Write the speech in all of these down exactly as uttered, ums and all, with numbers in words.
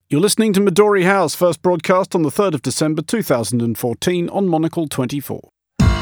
You're listening to Midori House, first broadcast on the third of December two thousand fourteen on Monocle twenty-four.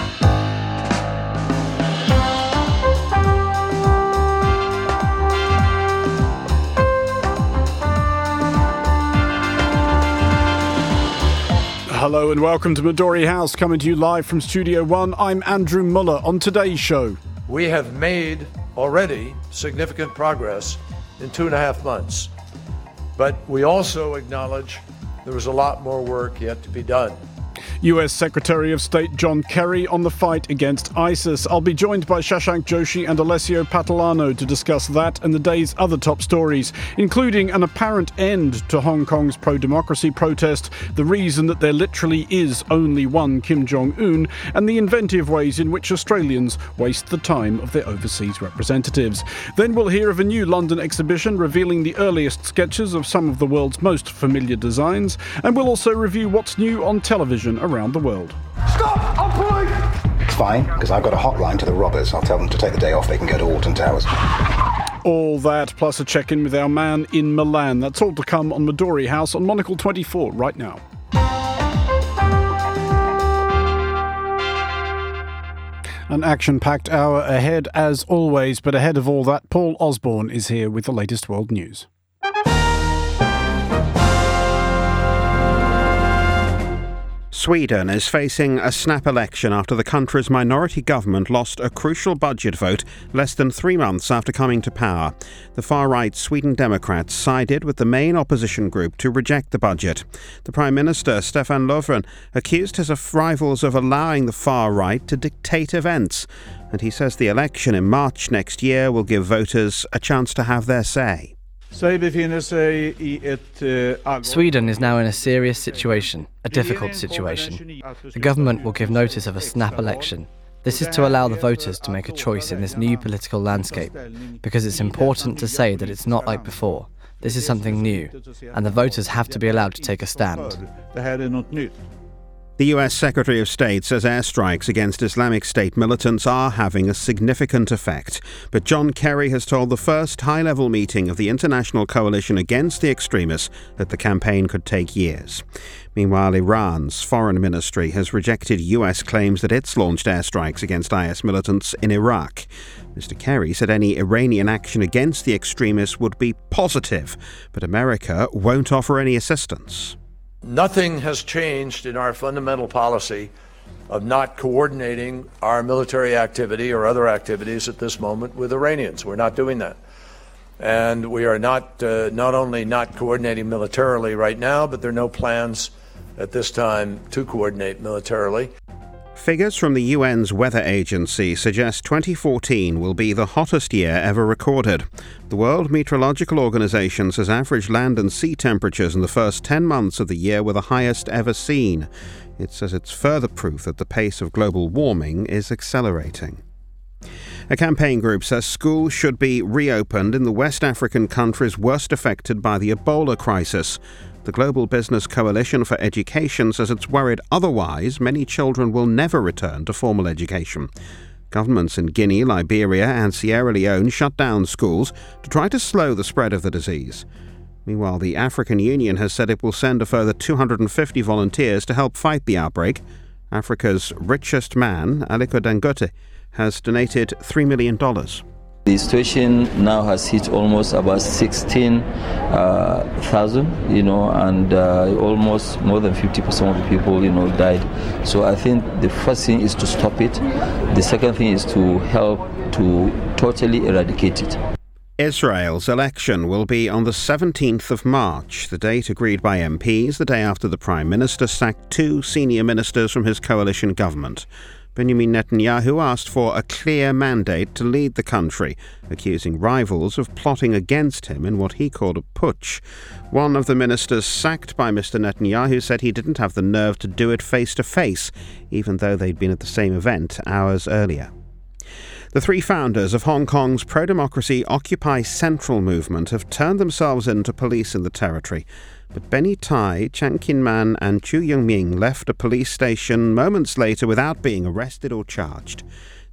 Hello and welcome to Midori House, coming to you live from Studio One. I'm Andrew Muller. On today's show, we have made already significant progress in two and a half months. But we also acknowledge there was a lot more work yet to be done. U S Secretary of State John Kerry on the fight against ISIS. I'll be joined by Shashank Joshi and Alessio Patalano to discuss that and the day's other top stories, including an apparent end to Hong Kong's pro-democracy protest, the reason that there literally is only one Kim Jong-un, and the inventive ways in which Australians waste the time of their overseas representatives. Then we'll hear of a new London exhibition revealing the earliest sketches of some of the world's most familiar designs, and we'll also review what's new on television around the world. Stop! I'm pulling! It's fine, because I've got a hotline to the robbers. I'll tell them to take the day off. They can go to Alton Towers. All that, plus a check-in with our man in Milan. That's all to come on Midori House on Monocle twenty-four right now. An action-packed hour ahead, as always, but ahead of all that, Paul Osborne is here with the latest world news. Sweden is facing a snap election after the country's minority government lost a crucial budget vote less than three months after coming to power. The far-right Sweden Democrats sided with the main opposition group to reject the budget. The Prime Minister, Stefan Löfven, accused his rivals of allowing the far-right to dictate events, and he says the election in March next year will give voters a chance to have their say. Sweden is now in a serious situation, a difficult situation. The government will give notice of a snap election. This is to allow the voters to make a choice in this new political landscape, because it's important to say that it's not like before. This is something new, and the voters have to be allowed to take a stand. The U S Secretary of State says airstrikes against Islamic State militants are having a significant effect. But John Kerry has told the first high-level meeting of the International Coalition Against the Extremists that the campaign could take years. Meanwhile, Iran's foreign ministry has rejected U S claims that it's launched airstrikes against I S militants in Iraq. Mister Kerry said any Iranian action against the extremists would be positive, but America won't offer any assistance. Nothing has changed in our fundamental policy of not coordinating our military activity or other activities at this moment with Iranians. We're not doing that. And we are not uh, not only not coordinating militarily right now, but there are no plans at this time to coordinate militarily. Figures from the U N's weather agency suggest twenty fourteen will be the hottest year ever recorded. The World Meteorological Organization says average land and sea temperatures in the first ten months of the year were the highest ever seen. It says it's further proof that the pace of global warming is accelerating. A campaign group says schools should be reopened in the West African countries worst affected by the Ebola crisis. The Global Business Coalition for Education says it's worried otherwise many children will never return to formal education. Governments in Guinea, Liberia and Sierra Leone shut down schools to try to slow the spread of the disease. Meanwhile, the African Union has said it will send a further two hundred fifty volunteers to help fight the outbreak. Africa's richest man, Aliko Dangote, has donated three million dollars. The situation now has hit almost about sixteen thousand, uh, you know, and uh, almost more than fifty percent of the people, you know, died. So I think the first thing is to stop it. The second thing is to help to totally eradicate it. Israel's election will be on the seventeenth of March, the date agreed by M Ps, the day after the Prime Minister sacked two senior ministers from his coalition government. Benjamin Netanyahu asked for a clear mandate to lead the country, accusing rivals of plotting against him in what he called a putsch. One of the ministers sacked by Mister Netanyahu said he didn't have the nerve to do it face-to-face, even though they'd been at the same event hours earlier. The three founders of Hong Kong's pro-democracy Occupy Central movement have turned themselves in to police in the territory. But Benny Tai, Chan Kin-man and Chu Young-ming left a police station moments later without being arrested or charged.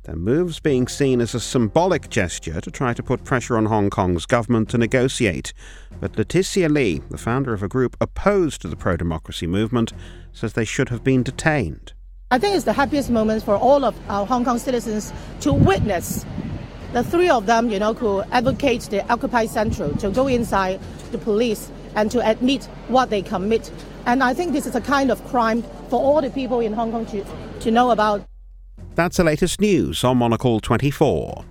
Their moves being seen as a symbolic gesture to try to put pressure on Hong Kong's government to negotiate. But Leticia Lee, the founder of a group opposed to the pro-democracy movement, says they should have been detained. I think it's the happiest moment for all of our Hong Kong citizens to witness the three of them, you know, who advocate the Occupy Central, to go inside the police and to admit what they commit. And I think this is a kind of crime for all the people in Hong Kong to, to know about. That's the latest news on Monocle twenty-four.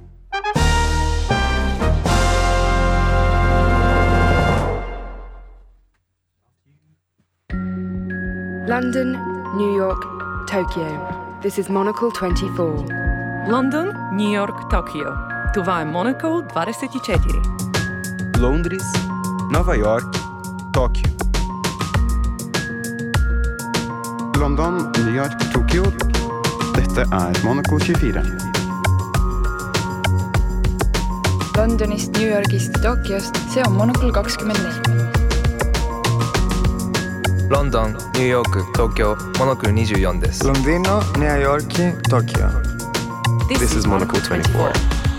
London, New York, Tokyo. This is Monocle twenty-four. London, New York, Tokyo. Това е Monocle двадесет и четири. Londres, Nova York, Tokyo. London, New York, Tokyo. Dette er Monocle tjuefire. Londonist, New Yorgist, Tokyost, see on Monocle kakskümmend neli. London, New York, Tokyo, Monocle twenty-fourです. Londino, New York, Tokyo. This, this is Monocle twenty-four.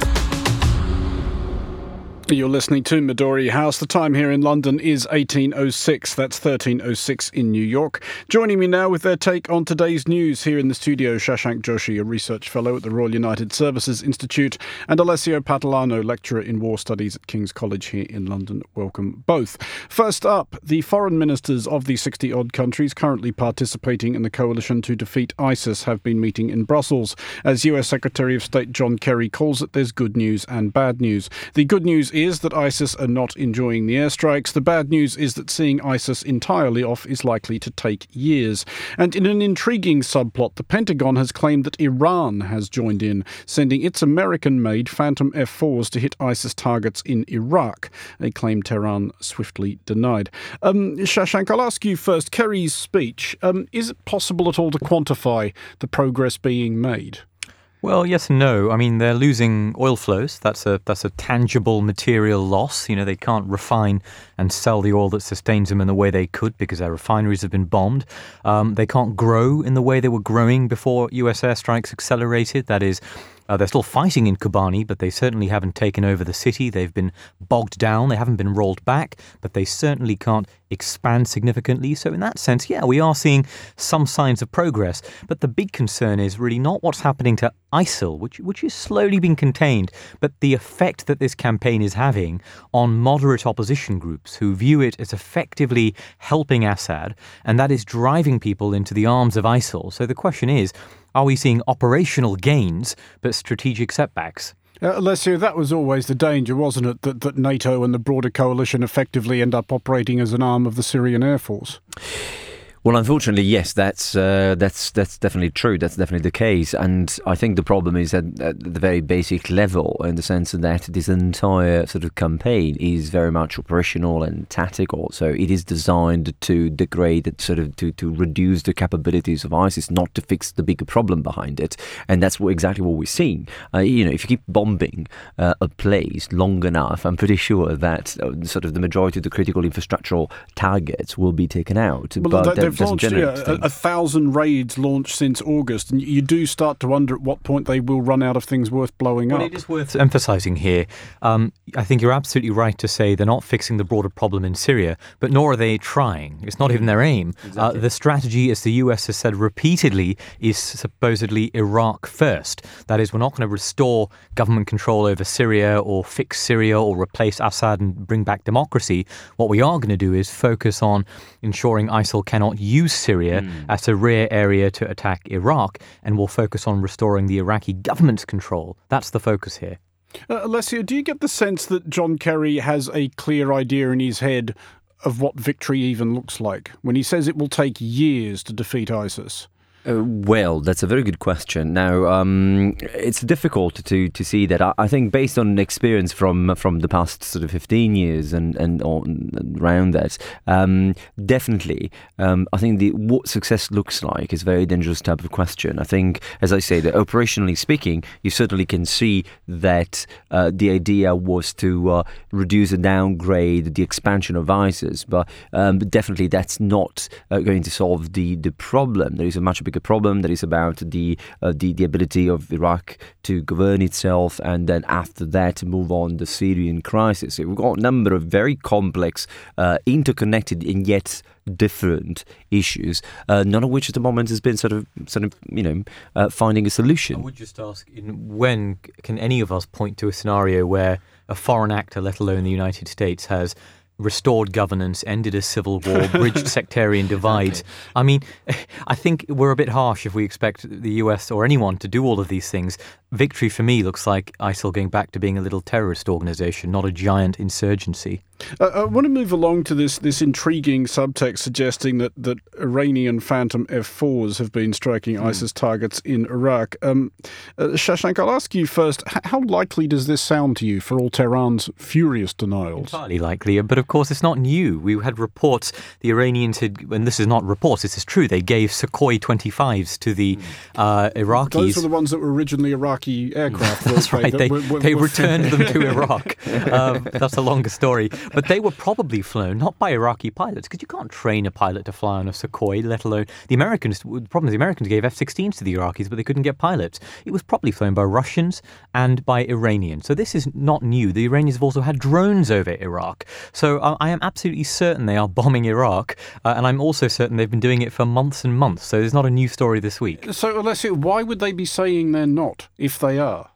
You're listening to Midori House. The time here in London is eighteen oh six. That's thirteen oh six in New York. Joining me now with their take on today's news here in the studio, Shashank Joshi, a research fellow at the Royal United Services Institute, and Alessio Patalano, lecturer in war studies at King's College here in London. Welcome both. First up, the foreign ministers of the sixty-odd countries currently participating in the coalition to defeat ISIS have been meeting in Brussels. As U S Secretary of State John Kerry calls it, there's good news and bad news. The good news is that ISIS are not enjoying the airstrikes. The bad news is that seeing ISIS entirely off is likely to take years. And in an intriguing subplot, the Pentagon has claimed that Iran has joined in, sending its American-made Phantom F fours to hit ISIS targets in Iraq, a claim Tehran swiftly denied. Um, Shashank, I'll ask you first. Kerry's speech, um, is it possible at all to quantify the progress being made? Well, yes and no. I mean, they're losing oil flows. That's a that's a tangible material loss. You know, they can't refine and sell the oil that sustains them in the way they could because their refineries have been bombed. Um, they can't grow in the way they were growing before U S airstrikes accelerated. That is, Uh, they're still fighting in Kobani, but they certainly haven't taken over the city. They've been bogged down. They haven't been rolled back, but they certainly can't expand significantly. So in that sense, yeah, we are seeing some signs of progress. But the big concern is really not what's happening to ISIL, which which is slowly being contained, but the effect that this campaign is having on moderate opposition groups who view it as effectively helping Assad, and that is driving people into the arms of ISIL. So the question is, are we seeing operational gains but strategic setbacks? Uh, Alessio, that was always the danger, wasn't it, that, that NATO and the broader coalition effectively end up operating as an arm of the Syrian Air Force? Well, unfortunately, yes, that's uh, that's that's definitely true. That's definitely the case. And I think the problem is at, at the very basic level, in the sense that this entire sort of campaign is very much operational and tactical. So it is designed to degrade, sort of to, to reduce the capabilities of ISIS, not to fix the bigger problem behind it. And that's what, exactly what we're seeing. Uh, you know, if you keep bombing uh, a place long enough, I'm pretty sure that uh, sort of the majority of the critical infrastructural targets will be taken out. Well, but They've launched yeah, a, a thousand raids launched since August, and you do start to wonder at what point they will run out of things worth blowing well, up. It is worth emphasising here. Um, I think you're absolutely right to say they're not fixing the broader problem in Syria, but nor are they trying. It's not even their aim. Exactly. Uh, the strategy, as the U S has said repeatedly, is supposedly Iraq first. That is, we're not going to restore government control over Syria or fix Syria or replace Assad and bring back democracy. What we are going to do is focus on ensuring ISIL cannot use Syria mm. as a rare area to attack Iraq, and will focus on restoring the Iraqi government's control. That's the focus here. Uh, Alessio, do you get the sense that John Kerry has a clear idea in his head of what victory even looks like when he says it will take years to defeat ISIS? Uh, well, that's a very good question. Now, um, it's difficult to, to see that. I, I think based on experience from from the past sort of fifteen years and, and on, around that, um, definitely, um, I think the what success looks like is a very dangerous type of question. I think, as I say, that operationally speaking, you certainly can see that uh, the idea was to uh, reduce and downgrade the expansion of ISIS, but um, definitely that's not uh, going to solve the, the problem. There is a much bigger bigger problem that is about the, uh, the the ability of Iraq to govern itself, and then after that to move on the Syrian crisis. So we've got a number of very complex, uh, interconnected and yet different issues, uh, none of which at the moment has been sort of, sort of, you know, uh, finding a solution. I would just ask, in, when can any of us point to a scenario where a foreign actor, let alone the United States, has restored governance, ended a civil war, bridged sectarian divides? Okay. I mean, I think we're a bit harsh if we expect the U S or anyone to do all of these things. Victory for me looks like ISIL going back to being a little terrorist organisation, not a giant insurgency. Uh, I want to move along to this this intriguing subtext suggesting that, that Iranian Phantom F fours have been striking mm. ISIS targets in Iraq. Um, uh, Shashank, I'll ask you first, h- how likely does this sound to you for all Tehran's furious denials? Entirely likely, but of course it's not new. We had reports the Iranians had, and this is not reports, this is true, they gave Sukhoi twenty-fives to the uh, Iraqis. Those were the ones that were originally Iraqi aircraft. That's right, that they, were, were, they were returned them to Iraq. Um, that's a longer story. But they were probably flown not by Iraqi pilots, because you can't train a pilot to fly on a Sukhoi, let alone the Americans. The problem is the Americans gave F sixteens to the Iraqis, but they couldn't get pilots. It was probably flown by Russians and by Iranians. So this is not new. The Iranians have also had drones over Iraq. So uh, I am absolutely certain they are bombing Iraq, uh, and I'm also certain they've been doing it for months and months. So there's not a new story this week. So, Alessio, why would they be saying they're not, if they are?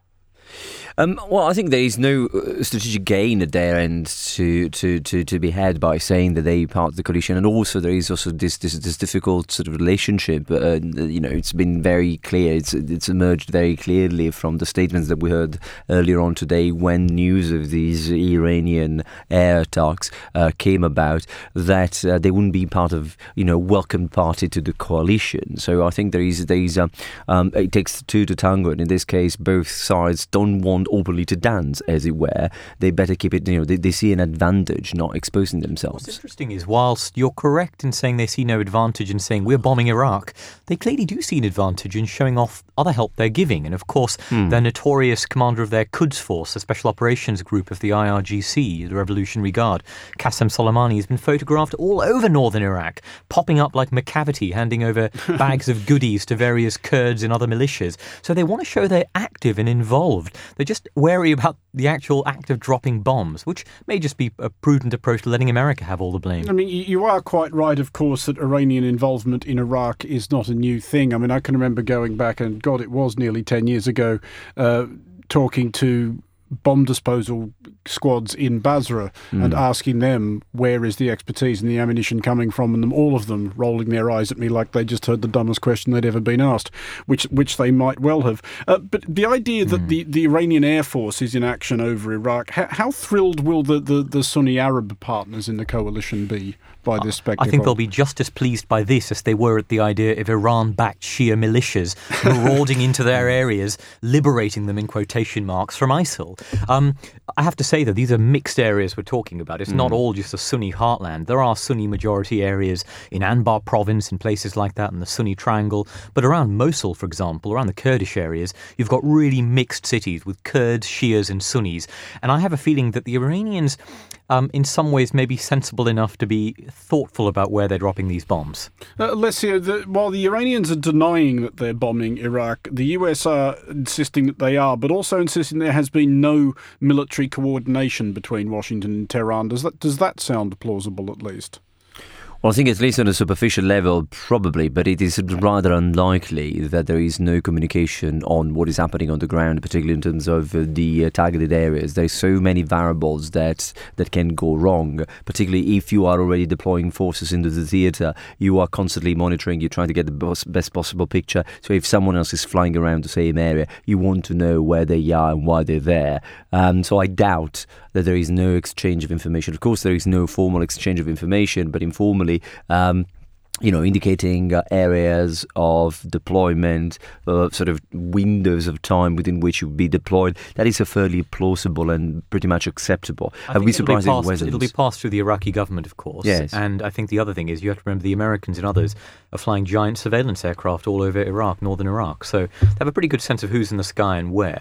Um, well, I think there is no strategic gain at their end to, to, to, to be had by saying that they are part of the coalition, and also there is also this this, this difficult sort of relationship. Uh, you know, it's been very clear. It's it's emerged very clearly from the statements that we heard earlier on today when news of these Iranian air attacks uh, came about, that uh, they wouldn't be part of, you know, welcome party to the coalition. So I think there is there is um, um, it takes two to tango, and in this case, both sides don't want openly to dance, as it were. They better keep it, you know, they, they see an advantage not exposing themselves. What's interesting is, whilst you're correct in saying they see no advantage in saying we're bombing Iraq, they clearly do see an advantage in showing off other help they're giving. And of course, hmm. the notorious commander of their Quds Force, the Special Operations Group of the I R G C, the Revolutionary Guard, Qasem Soleimani, has been photographed all over northern Iraq, popping up like McCavity, handing over bags of goodies to various Kurds and other militias. So they want to show they're active and involved. They're just wary about the actual act of dropping bombs, which may just be a prudent approach to letting America have all the blame. I mean, you are quite right, of course, that Iranian involvement in Iraq is not a new thing. I mean, I can remember going back, and God, it was nearly ten years ago, uh, talking to bomb disposal squads in Basra mm. and asking them where is the expertise and the ammunition coming from, and them, all of them rolling their eyes at me like they just heard the dumbest question they'd ever been asked, which which they might well have. Uh, but the idea that mm. the, the Iranian Air Force is in action over Iraq, how, how thrilled will the, the, the Sunni Arab partners in the coalition be by this spectacle? I think they'll be just as pleased by this as they were at the idea of Iran-backed Shia militias marauding into their areas, liberating them in quotation marks from ISIL. Um, I have to say, though, these are mixed areas we're talking about. It's mm. not all just a Sunni heartland. There are Sunni majority areas in Anbar province, in places like that, in the Sunni Triangle. But around Mosul, for example, around the Kurdish areas, you've got really mixed cities with Kurds, Shias and Sunnis. And I have a feeling that the Iranians, um, in some ways, may be sensible enough to be thoughtful about where they're dropping these bombs. Uh, Alessio, the, while the Iranians are denying that they're bombing Iraq, the U S are insisting that they are, but also insisting there has been no military coordination between Washington and Tehran. Does that does that sound plausible, at least? Well, I think at least on a superficial level, probably, but it is rather unlikely that there is no communication on what is happening on the ground, particularly in terms of uh, the uh, targeted areas. There are so many variables that that can go wrong, particularly if you are already deploying forces into the theatre. You are constantly monitoring, you're trying to get the best possible picture. So if someone else is flying around the same area, you want to know where they are and why they're there. Um, so I doubt that there is no exchange of information. Of course, there is no formal exchange of information, but informally, Um, you know, indicating uh, areas of deployment, uh, sort of windows of time within which you would be deployed. That is a fairly plausible and pretty much acceptable. I I'd be surprised it'll be, passed, it'll be passed through the Iraqi government, of course. Yes. And I think the other thing is you have to remember the Americans and others are flying giant surveillance aircraft all over Iraq, northern Iraq. So they have a pretty good sense of who's in the sky and where.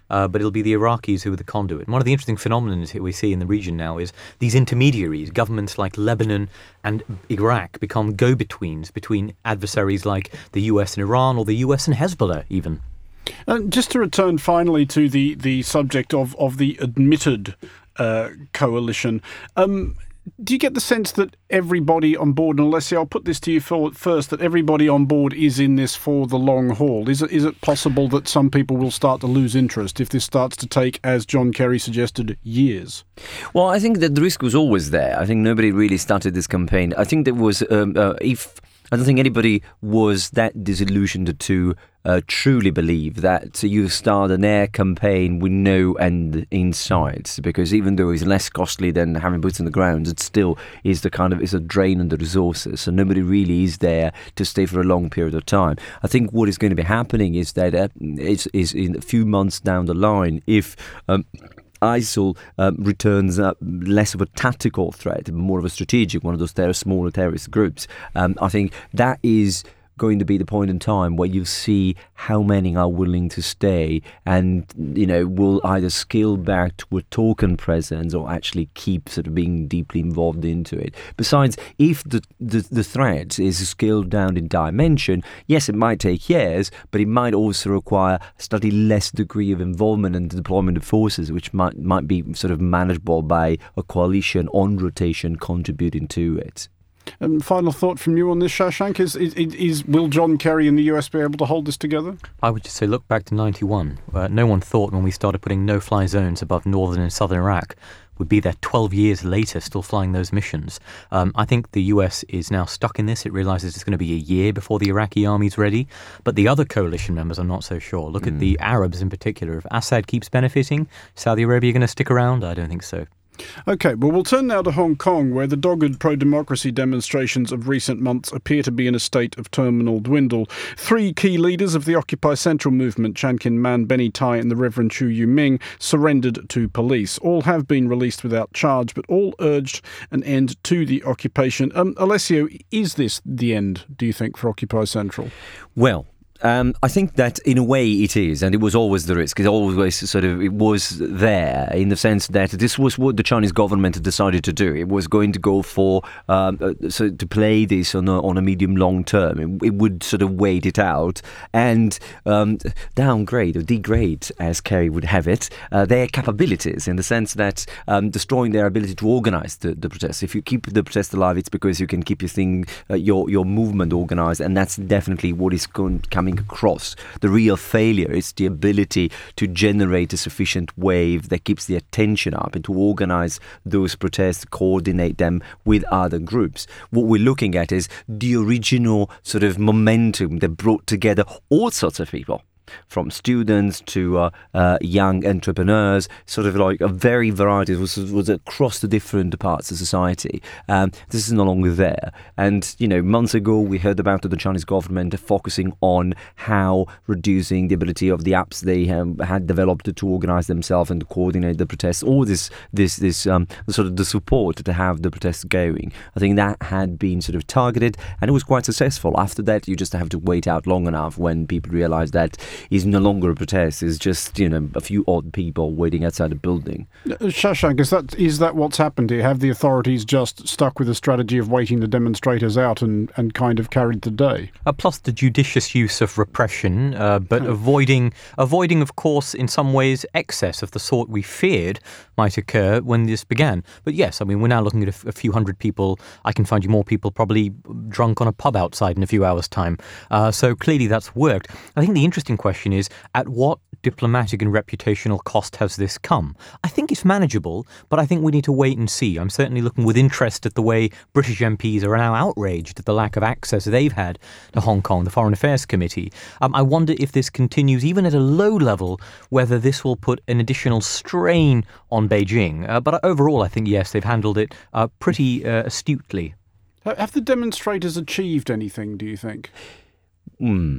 uh, but it'll be the Iraqis who are the conduit. And one of the interesting phenomena that we see in the region now is these intermediaries, governments like Lebanon and Iraq, become go-betweens between adversaries like the U S and Iran, or the U S and Hezbollah even. Uh, just to return finally to the, the subject of, of the admitted uh, coalition, um, do you get the sense that everybody on board, and Alessia, I'll put this to you for, first, that everybody on board is in this for the long haul? Is it, is it possible that some people will start to lose interest if this starts to take, as John Kerry suggested, years? Well, I think that the risk was always there. I think nobody really started this campaign. I think there was, um, uh, if I don't think anybody was that disillusioned to uh, truly believe that you start an air campaign with no end in sight, because even though it's less costly than having boots on the ground, it still is the kind of is a drain on the resources. So nobody really is there to stay for a long period of time. I think what is going to be happening is that uh, is, is in a few months down the line, if um, ISIL um, returns uh, less of a tactical threat, more of a strategic one of those ter- smaller terrorist groups. Um, I think that is going to be the point in time where you see how many are willing to stay and, you know, will either scale back to a token presence or actually keep sort of being deeply involved into it. Besides, if the, the, the threat is scaled down in dimension, yes, it might take years, but it might also require a slightly less degree of involvement and deployment of forces, which might, might be sort of manageable by a coalition on rotation contributing to it. Um, final thought from you on this, Shashank, is, is, is will John Kerry and the U S be able to hold this together? I would just say look back to ninety-one. Uh, no one thought when we started putting no-fly zones above northern and southern Iraq would be there twelve years later still flying those missions. Um, I think the U S is now stuck in this. It realises it's going to be a year before the Iraqi army's ready. But the other coalition members, I'm not so sure. Look mm. at the Arabs in particular. If Assad keeps benefiting, Saudi Arabia going to stick around? I don't think so. OK, well, we'll turn now to Hong Kong, where the dogged pro-democracy demonstrations of recent months appear to be in a state of terminal dwindle. Three key leaders of the Occupy Central movement, Chan Kin Man, Benny Tai and the Reverend Chu Yu-ming, surrendered to police. All have been released without charge, but all urged an end to the occupation. Um, Alessio, is this the end, do you think, for Occupy Central? Well, Um, I think that in a way it is, and it was always the risk. It always sort of it was there in the sense that this was what the Chinese government decided to do. It was going to go for um, uh, so to play this on a, on a medium long term. It, it would sort of wait it out and um, downgrade or degrade, as Kerry would have it, uh, their capabilities in the sense that um, destroying their ability to organise the, the protests. If you keep the protest alive, it's because you can keep your thing, uh, your your movement organised, and that's definitely what is going coming across. The real failure is the ability to generate a sufficient wave that keeps the attention up and to organise those protests, coordinate them with other groups. What we're looking at is the original sort of momentum that brought together all sorts of people, from students to uh, uh, young entrepreneurs, sort of like a very variety, was, was across the different parts of society. Um, this is no longer there. And, you know, months ago we heard about the Chinese government focusing on how reducing the ability of the apps they have, had developed to organise themselves and to coordinate the protests, all this, this, this um, sort of the support to have the protests going. I think that had been sort of targeted and it was quite successful. After that, you just have to wait out long enough when people realise that is no longer a protest. It's just, you know, a few odd people waiting outside a building. Shashank, is that is that what's happened here? Have the authorities just stuck with a strategy of waiting the demonstrators out and, and kind of carried the day? Uh, plus the judicious use of repression, uh, but oh. avoiding, avoiding, of course, in some ways, excess of the sort we feared might occur when this began. But yes, I mean, we're now looking at a, a few hundred people. I can find you more people probably drunk on a pub outside in a few hours' time. Uh, so clearly that's worked. I think the interesting question question is, at what diplomatic and reputational cost has this come? I think it's manageable, but I think we need to wait and see. I'm certainly looking with interest at the way British M Ps are now outraged at the lack of access they've had to Hong Kong, the Foreign Affairs Committee. Um, I wonder if this continues, even at a low level, whether this will put an additional strain on Beijing. Uh, but overall, I think, yes, they've handled it uh, pretty uh, astutely. Have the demonstrators achieved anything, do you think? Hmm.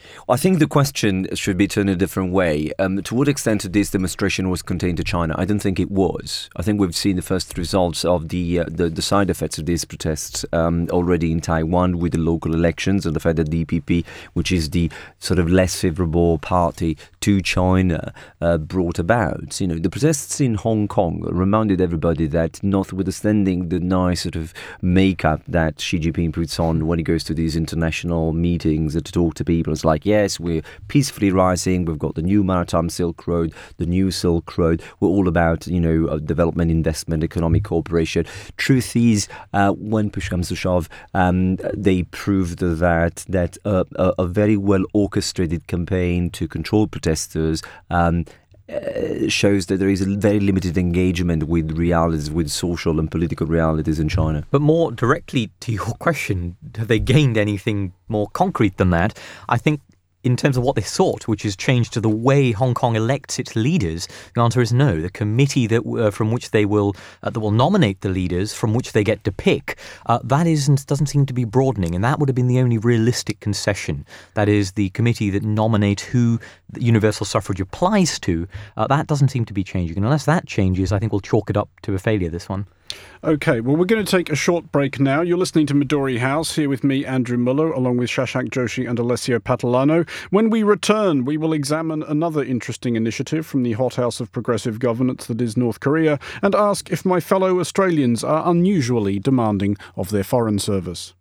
I think the question should be turned a different way. Um, to what extent this demonstration was contained to China? I don't think it was. I think we've seen the first results of the uh, the, the side effects of these protests um, already in Taiwan with the local elections and the fact that the D P P, which is the sort of less favourable party to China, uh, brought about. You know, the protests in Hong Kong reminded everybody that, notwithstanding the nice sort of makeup that Xi Jinping puts on when he goes to these international meetings and to talk to people, it's like, yes, we're peacefully rising. We've got the new Maritime Silk Road, the new Silk Road. We're all about, you know, uh, development, investment, economic cooperation. Truth is, uh, when push comes to shove, um, they proved that that uh, a, a very well orchestrated campaign to control protesters um, Uh, shows that there is a very limited engagement with realities, with social and political realities in China. But more directly to your question, have they gained anything more concrete than that? I think in terms of what they sought, which is change to the way Hong Kong elects its leaders, the answer is no. The committee that uh, from which they will uh, that will nominate the leaders, from which they get to pick, uh, that isn't doesn't seem to be broadening, and that would have been the only realistic concession. That is, the committee that nominates who the universal suffrage applies to. Uh, that doesn't seem to be changing, and unless that changes, I think we'll chalk it up to a failure. This one. OK, well, we're going to take a short break now. You're listening to Midori House, here with me, Andrew Muller, along with Shashank Joshi and Alessio Patalano. When we return, we will examine another interesting initiative from the hothouse of progressive governance that is North Korea, and ask if my fellow Australians are unusually demanding of their foreign service.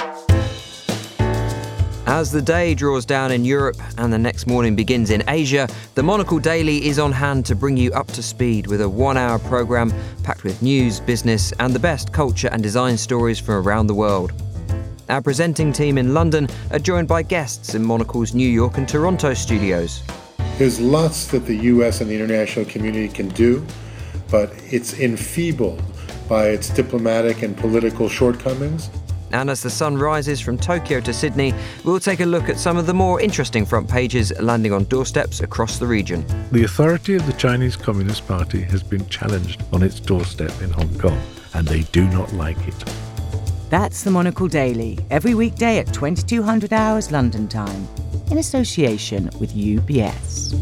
As the day draws down in Europe and the next morning begins in Asia, the Monocle Daily is on hand to bring you up to speed with a one-hour programme packed with news, business and the best culture and design stories from around the world. Our presenting team in London are joined by guests in Monocle's New York and Toronto studios. There's lots that the U S and the international community can do, but it's enfeebled by its diplomatic and political shortcomings. And as the sun rises from Tokyo to Sydney, we'll take a look at some of the more interesting front pages landing on doorsteps across the region. The authority of the Chinese Communist Party has been challenged on its doorstep in Hong Kong, and they do not like it. That's the Monocle Daily, every weekday at twenty-two hundred hours London time, in association with U B S.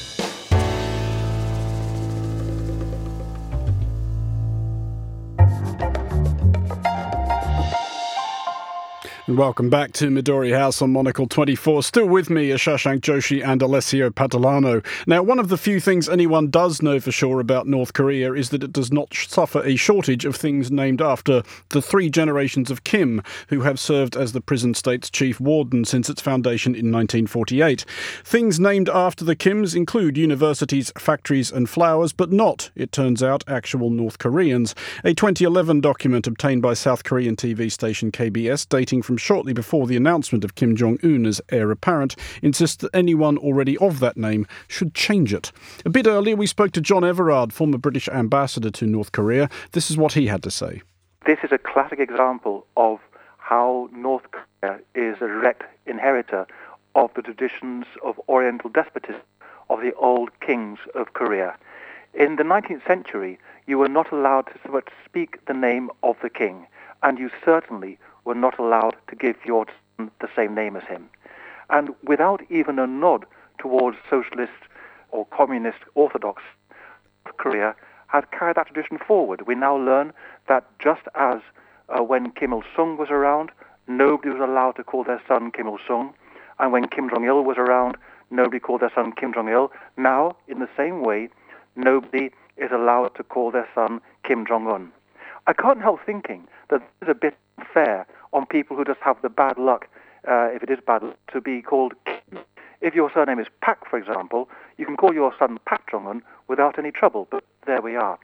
Welcome back to Midori House on Monocle twenty-four. Still with me are Shashank Joshi and Alessio Patalano. Now, one of the few things anyone does know for sure about North Korea is that it does not suffer a shortage of things named after the three generations of Kim, who have served as the prison state's chief warden since its foundation in nineteen forty-eight. Things named after the Kims include universities, factories and flowers, but not, it turns out, actual North Koreans. A twenty eleven document obtained by South Korean T V station K B S, dating from shortly before the announcement of Kim Jong-un as heir apparent, insists that anyone already of that name should change it. A bit earlier, we spoke to John Everard, former British ambassador to North Korea. This is what he had to say. This is a classic example of how North Korea is a direct inheritor of the traditions of Oriental despotism of the old kings of Korea. In the nineteenth century, you were not allowed to so much speak the name of the king, and you certainly were not allowed to give your son the same name as him. And without even a nod towards socialist or communist orthodox, North Korea had carried that tradition forward. We now learn that just as uh, when Kim Il-sung was around, nobody was allowed to call their son Kim Il-sung, and when Kim Jong-il was around, nobody called their son Kim Jong-il. Now, in the same way, nobody is allowed to call their son Kim Jong-un. I can't help thinking that this is a bit unfair on people who just have the bad luck, uh, if it is bad luck, to be called Kim. If your surname is Pak, for example, you can call your son Pak Jong-un without any trouble, but there we are.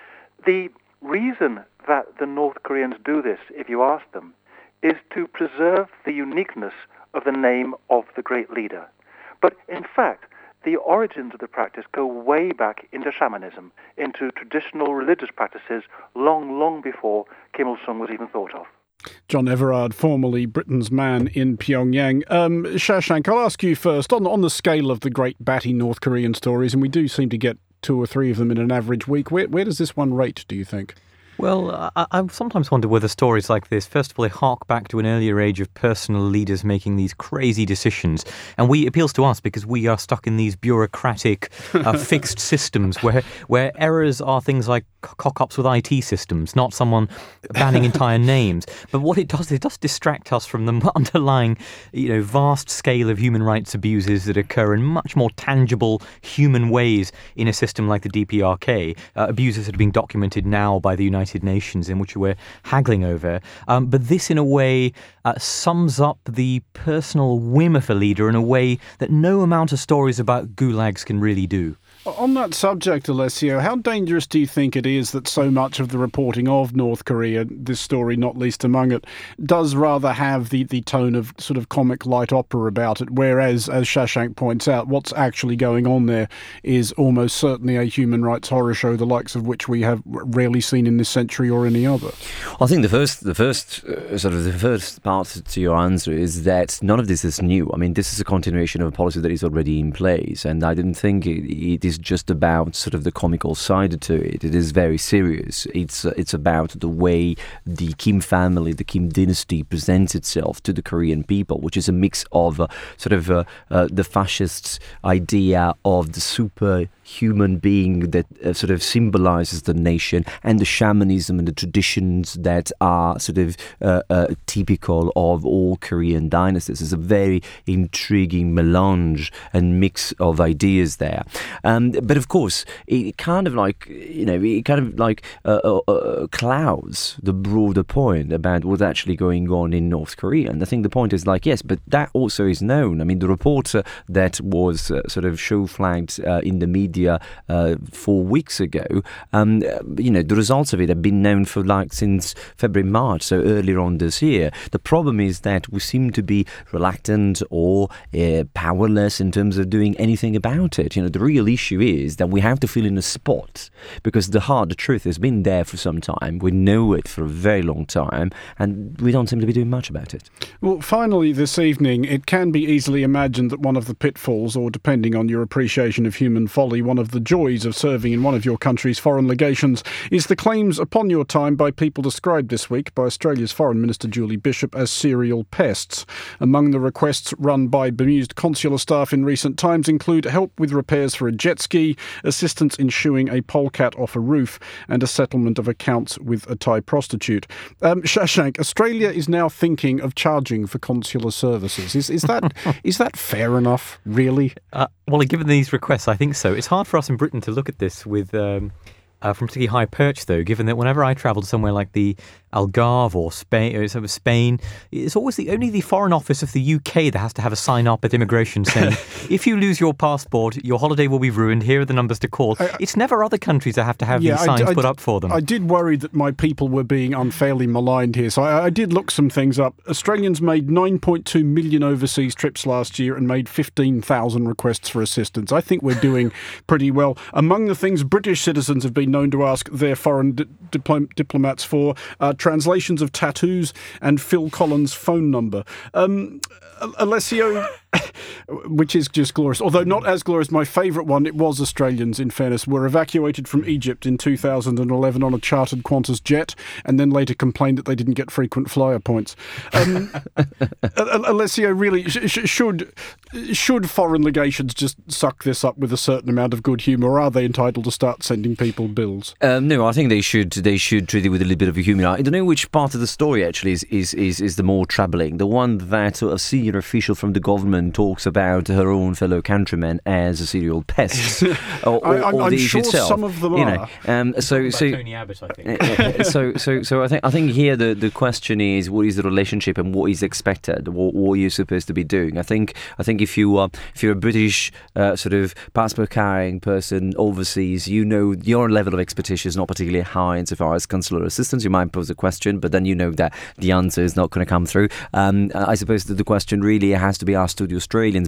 The reason that the North Koreans do this, if you ask them, is to preserve the uniqueness of the name of the great leader. But in fact, the origins of the practice go way back into shamanism, into traditional religious practices long, long before Kim Il-sung was even thought of. John Everard, formerly Britain's man in Pyongyang. Um, Shashank, I'll ask you first, on, on the scale of the great batty North Korean stories, and we do seem to get two or three of them in an average week, where, where does this one rate, do you think? Well, I, I sometimes wonder whether stories like this, first of all, they hark back to an earlier age of personal leaders making these crazy decisions. And we it appeals to us because we are stuck in these bureaucratic, uh, fixed systems where where errors are things like cock-ups with I T systems, not someone banning entire names. But what it does, it does distract us from the underlying, you know, vast scale of human rights abuses that occur in much more tangible human ways in a system like the D P R K. Uh, abuses that are being documented now by the United Nations, in which we're haggling over. Um, but this, in a way, uh, sums up the personal whim of a leader in a way that no amount of stories about gulags can really do. On that subject, Alessio, how dangerous do you think it is that so much of the reporting of North Korea, this story not least among it, does rather have the, the tone of sort of comic light opera about it, whereas, as Shashank points out, what's actually going on there is almost certainly a human rights horror show, the likes of which we have rarely seen in this century or any other? I think the first, the first uh, sort of the first part to your answer is that none of this is new. I mean, this is a continuation of a policy that is already in place, and I didn't think it, it is just about sort of the comical side to it. It is very serious. It's uh, it's about the way the Kim family, the Kim dynasty, presents itself to the Korean people, which is a mix of uh, sort of uh, uh, the fascist idea of the superhuman being that uh, sort of symbolizes the nation, and the shamanism and the traditions that are sort of uh, uh, typical of all Korean dynasties. It's a very intriguing melange and mix of ideas there. Um, but of course, it kind of like, you know, it kind of like uh, uh, uh, clouds the broader point about what's actually going on in North Korea. And I think the point is like, yes, but that also is known. I mean, the reporter that was uh, sort of show flagged uh, in the media uh, four weeks ago, um, you know, the results of it have been known for like since February, March, so earlier on this year. The problem is that we seem to be reluctant or uh, powerless in terms of doing anything about it. You know, the real issue is that we have to fill in a spot, because the hard truth has been there for some time. We know it for a very long time, and we don't seem to be doing much about it. Well, finally this evening, it can be easily imagined that one of the pitfalls, or depending on your appreciation of human folly, one of the joys of serving in one of your country's foreign legations is the claims upon your time by people described this week by Australia's Foreign Minister Julie Bishop as serial pests. Among the requests run by bemused consular staff in recent times include help with repairs for a jet ski, assistance in shooing a polecat off a roof, and a settlement of accounts with a Thai prostitute. Um, Shashank, Australia is now thinking of charging for consular services. Is is that is that fair enough, really? Uh, well, given these requests, I think so. It's hard for us in Britain to look at this with um, uh, from particularly high perch, though, given that whenever I travelled somewhere like the Algarve or Spain, or sort of Spain, it's always the only the Foreign Office of the U K that has to have a sign up at immigration saying, if you lose your passport, your holiday will be ruined. Here are the numbers to call. I, it's never other countries that have to have yeah, these signs I, I, put up for them. I did worry that my people were being unfairly maligned here, so I, I did look some things up. Australians made nine point two million overseas trips last year and made fifteen thousand requests for assistance. I think we're doing pretty well. Among the things British citizens have been known to ask their foreign di- dipl- diplomats for, uh, translations of tattoos and Phil Collins' phone number. Um, Alessio, which is just glorious, although not as glorious. My favourite one, it was Australians, in fairness, were evacuated from Egypt in two thousand eleven on a chartered Qantas jet, and then later complained that they didn't get frequent flyer points. Um, Alessio, really, sh- should should foreign legations just suck this up with a certain amount of good humour, or are they entitled to start sending people bills? Um, no, I think they should. They should treat it with a little bit of a humour. I don't know which part of the story actually is is is, is the more troubling. The one that a senior official from the government talks about her own fellow countrymen as a serial pests, or, or, I, I'm, or the I'm issue sure itself. some of them you are. Know, um, so, so Tony Abbott, I think. so, so, so I think I think here the, the question is, what is the relationship and what is expected? What, what are you supposed to be doing? I think I think if you are if you're a British uh, sort of passport carrying person overseas, you know your level of expertise is not particularly high insofar as consular assistance. You might pose a question, but then you know that the answer is not going to come through. Um, I suppose that the question really has to be asked to the Australians,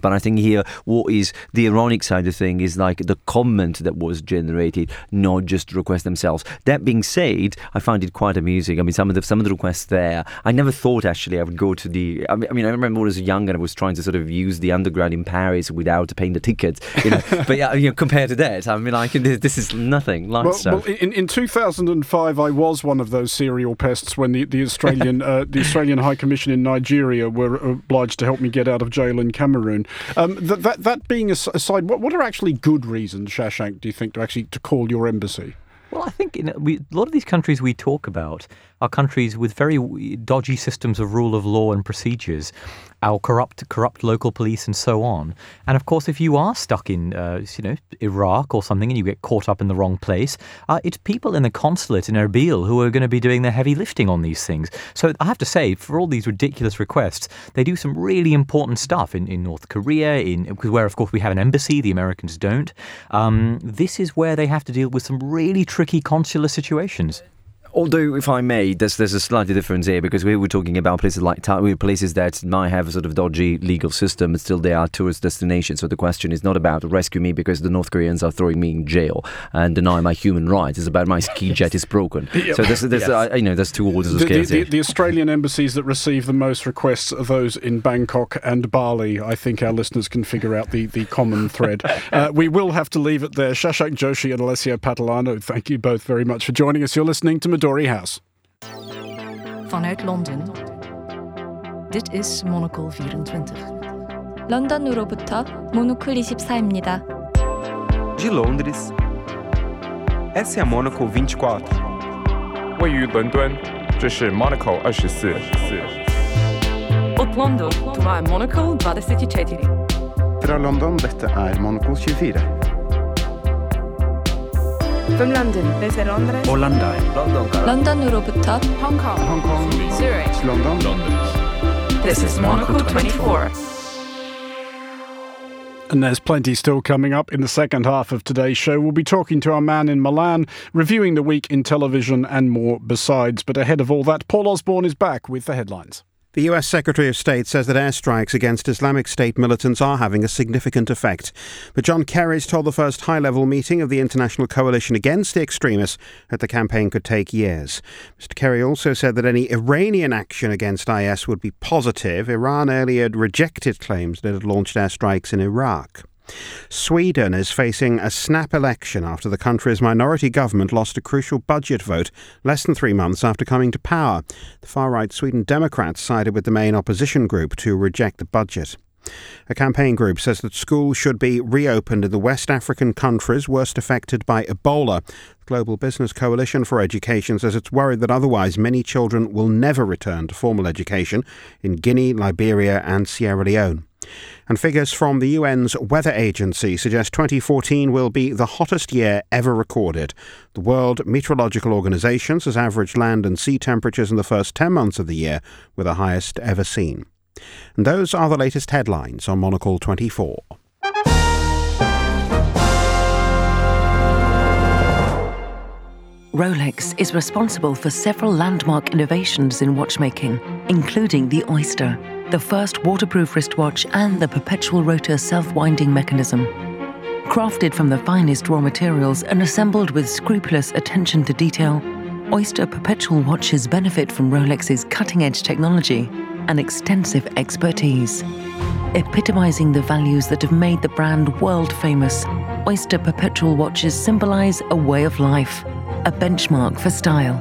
But I think here, what is the ironic side of the thing is like the comment that was generated, not just the requests themselves. That being said, I find it quite amusing. I mean, some of the some of the requests there, I never thought actually I would go to the. I mean, I, mean, I remember when I was young and I was trying to sort of use the underground in Paris without paying the ticket. You know, but yeah, you know, compared to that, I mean, I can. This is nothing. Light well, stuff. well, in in two thousand five, I was one of those serial pests when the the Australian uh, the Australian High Commission in Nigeria were obliged to help me get out of jail in Cameroon. Um, th- that that being aside, what what are actually good reasons, Shashank, do you think, to actually to call your embassy? Well, I think in a, we, a lot of these countries we talk about are countries with very dodgy systems of rule of law and procedures, our corrupt, corrupt local police, and so on. And of course, if you are stuck in, uh, you know, Iraq or something, and you get caught up in the wrong place, uh, it's people in the consulate in Erbil who are going to be doing the heavy lifting on these things. So I have to say, for all these ridiculous requests, they do some really important stuff in, in North Korea, in where of course we have an embassy, the Americans don't. Um, this is where they have to deal with some really tricky consular situations. Although, if I may, there's there's a slightly difference here because we were talking about places like places that might have a sort of dodgy legal system, and still they are tourist destinations. So the question is not about rescue me because the North Koreans are throwing me in jail and deny my human rights. It's about my ski jet is broken. Yep. So there's, there's yes. uh, you know there's two orders of the, scales the, here. The, the Australian embassies that receive the most requests are those in Bangkok and Bali. I think our listeners can figure out the, the common thread. Uh, we will have to leave it there. Shashank Joshi and Alessio Patalano, thank you both very much for joining us. You're listening to Midori House. Vanuit Londen. Dit is Monocle vierentwintig. 런던으로부터 모노클 이십사입니다. De Londres, essa é a Monocle vinte e quatro. 位于伦敦，这是 Monocle 二十四。 Od London, това е Monocle двадесет и четири. Fra London, dette er Monocle tjuefire. From London, desde Londres. Orlando. 런던으로부터 Hong Kong. Hong Kong. Zurich. London. This is Monocle twenty-four. And there's plenty still coming up in the second half of today's show. We'll be talking to our man in Milan, reviewing the week in television and more besides. But ahead of all that, Paul Osborne is back with the headlines. The U S Secretary of State says that airstrikes against Islamic State militants are having a significant effect. But John Kerry's told the first high-level meeting of the International Coalition Against the Extremists that the campaign could take years. Mister Kerry also said that any Iranian action against I S would be positive. Iran earlier rejected claims that it had launched airstrikes in Iraq. Sweden is facing a snap election after the country's minority government lost a crucial budget vote less than three months after coming to power. The far-right Sweden Democrats sided with the main opposition group to reject the budget. A campaign group says that schools should be reopened in the West African countries worst affected by Ebola. The Global Business Coalition for Education says it's worried that otherwise many children will never return to formal education in Guinea, Liberia and Sierra Leone. And figures from the U N's weather agency suggest twenty fourteen will be the hottest year ever recorded. The World Meteorological Organization has averaged land and sea temperatures in the first ten months of the year with the highest ever seen. And those are the latest headlines on Monocle twenty-four. Rolex is responsible for several landmark innovations in watchmaking, including the Oyster, the first waterproof wristwatch, and the perpetual rotor self-winding mechanism. Crafted from the finest raw materials and assembled with scrupulous attention to detail, Oyster perpetual watches benefit from Rolex's cutting-edge technology and extensive expertise. Epitomizing the values that have made the brand world-famous, Oyster perpetual watches symbolize a way of life, a benchmark for style.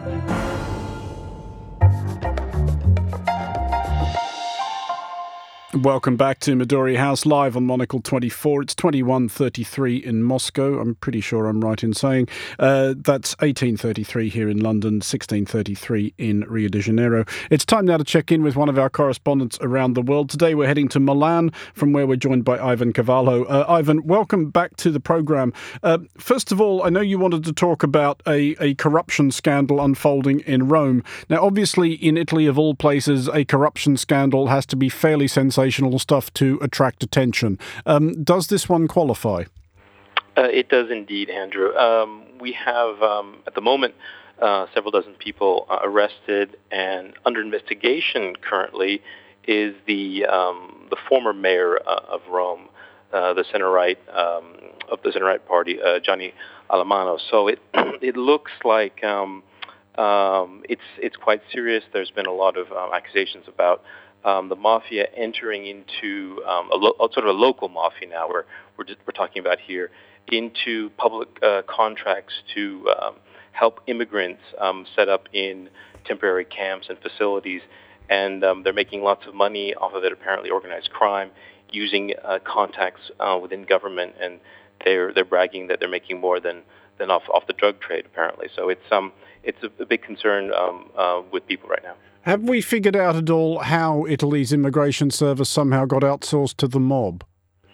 Welcome back to Midori House, live on Monocle twenty-four. It's twenty-one thirty-three in Moscow. I'm pretty sure I'm right in saying. Uh, that's eighteen thirty-three here in London, sixteen thirty-three in Rio de Janeiro. It's time now to check in with one of our correspondents around the world. Today we're heading to Milan, from where we're joined by Ivan Cavallo. Uh, Ivan, welcome back to the programme. Uh, first of all, I know you wanted to talk about a, a corruption scandal unfolding in Rome. Now, obviously, in Italy, of all places, a corruption scandal has to be fairly sensational stuff to attract attention. Um, does this one qualify? Uh, it does indeed, Andrew. Um, we have, um, at the moment, uh, several dozen people uh, arrested and under investigation currently is the um, the former mayor uh, of Rome, uh, the center right um, of the center right party, uh, Gianni Alemanno. So it it looks like um, um, it's it's quite serious. There's been a lot of um, accusations about um, the mafia entering into um, a lo- sort of a local mafia now. We're we're, just, we're talking about here into public uh, contracts to um, help immigrants um, set up in temporary camps and facilities. And um, they're making lots of money off of it, apparently organized crime, using uh, contacts uh, within government, and they're they're bragging that they're making more than, than off off the drug trade, apparently. So it's um it's a, a big concern um, uh, with people right now. Have we figured out at all how Italy's immigration service somehow got outsourced to the mob?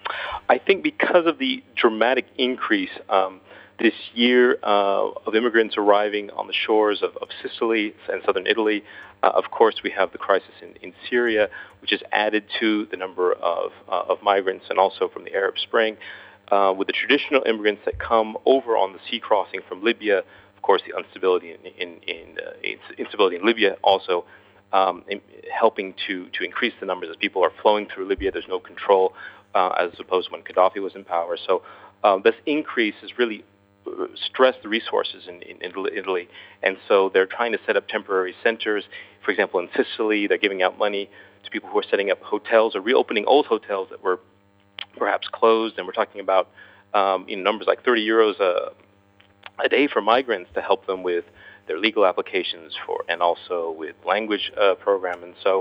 I think because of the dramatic increase um, this year uh, of immigrants arriving on the shores of, of Sicily and southern Italy. Uh, of course, we have the crisis in, in Syria, which has added to the number of, uh, of migrants, and also from the Arab Spring. Uh, with the traditional immigrants that come over on the sea crossing from Libya, of course, the instability in, in, in, uh, instability in Libya also um, in helping to, to increase the numbers as people are flowing through Libya. There's no control uh, as opposed to when Gaddafi was in power. So um, this increase has really stress the resources in, in, in Italy, and so they're trying to set up temporary centers. For example, in Sicily, they're giving out money to people who are setting up hotels or reopening old hotels that were perhaps closed, and we're talking about um, you know, numbers like thirty euros a, a day for migrants to help them with their legal applications for, and also with language uh, program. And so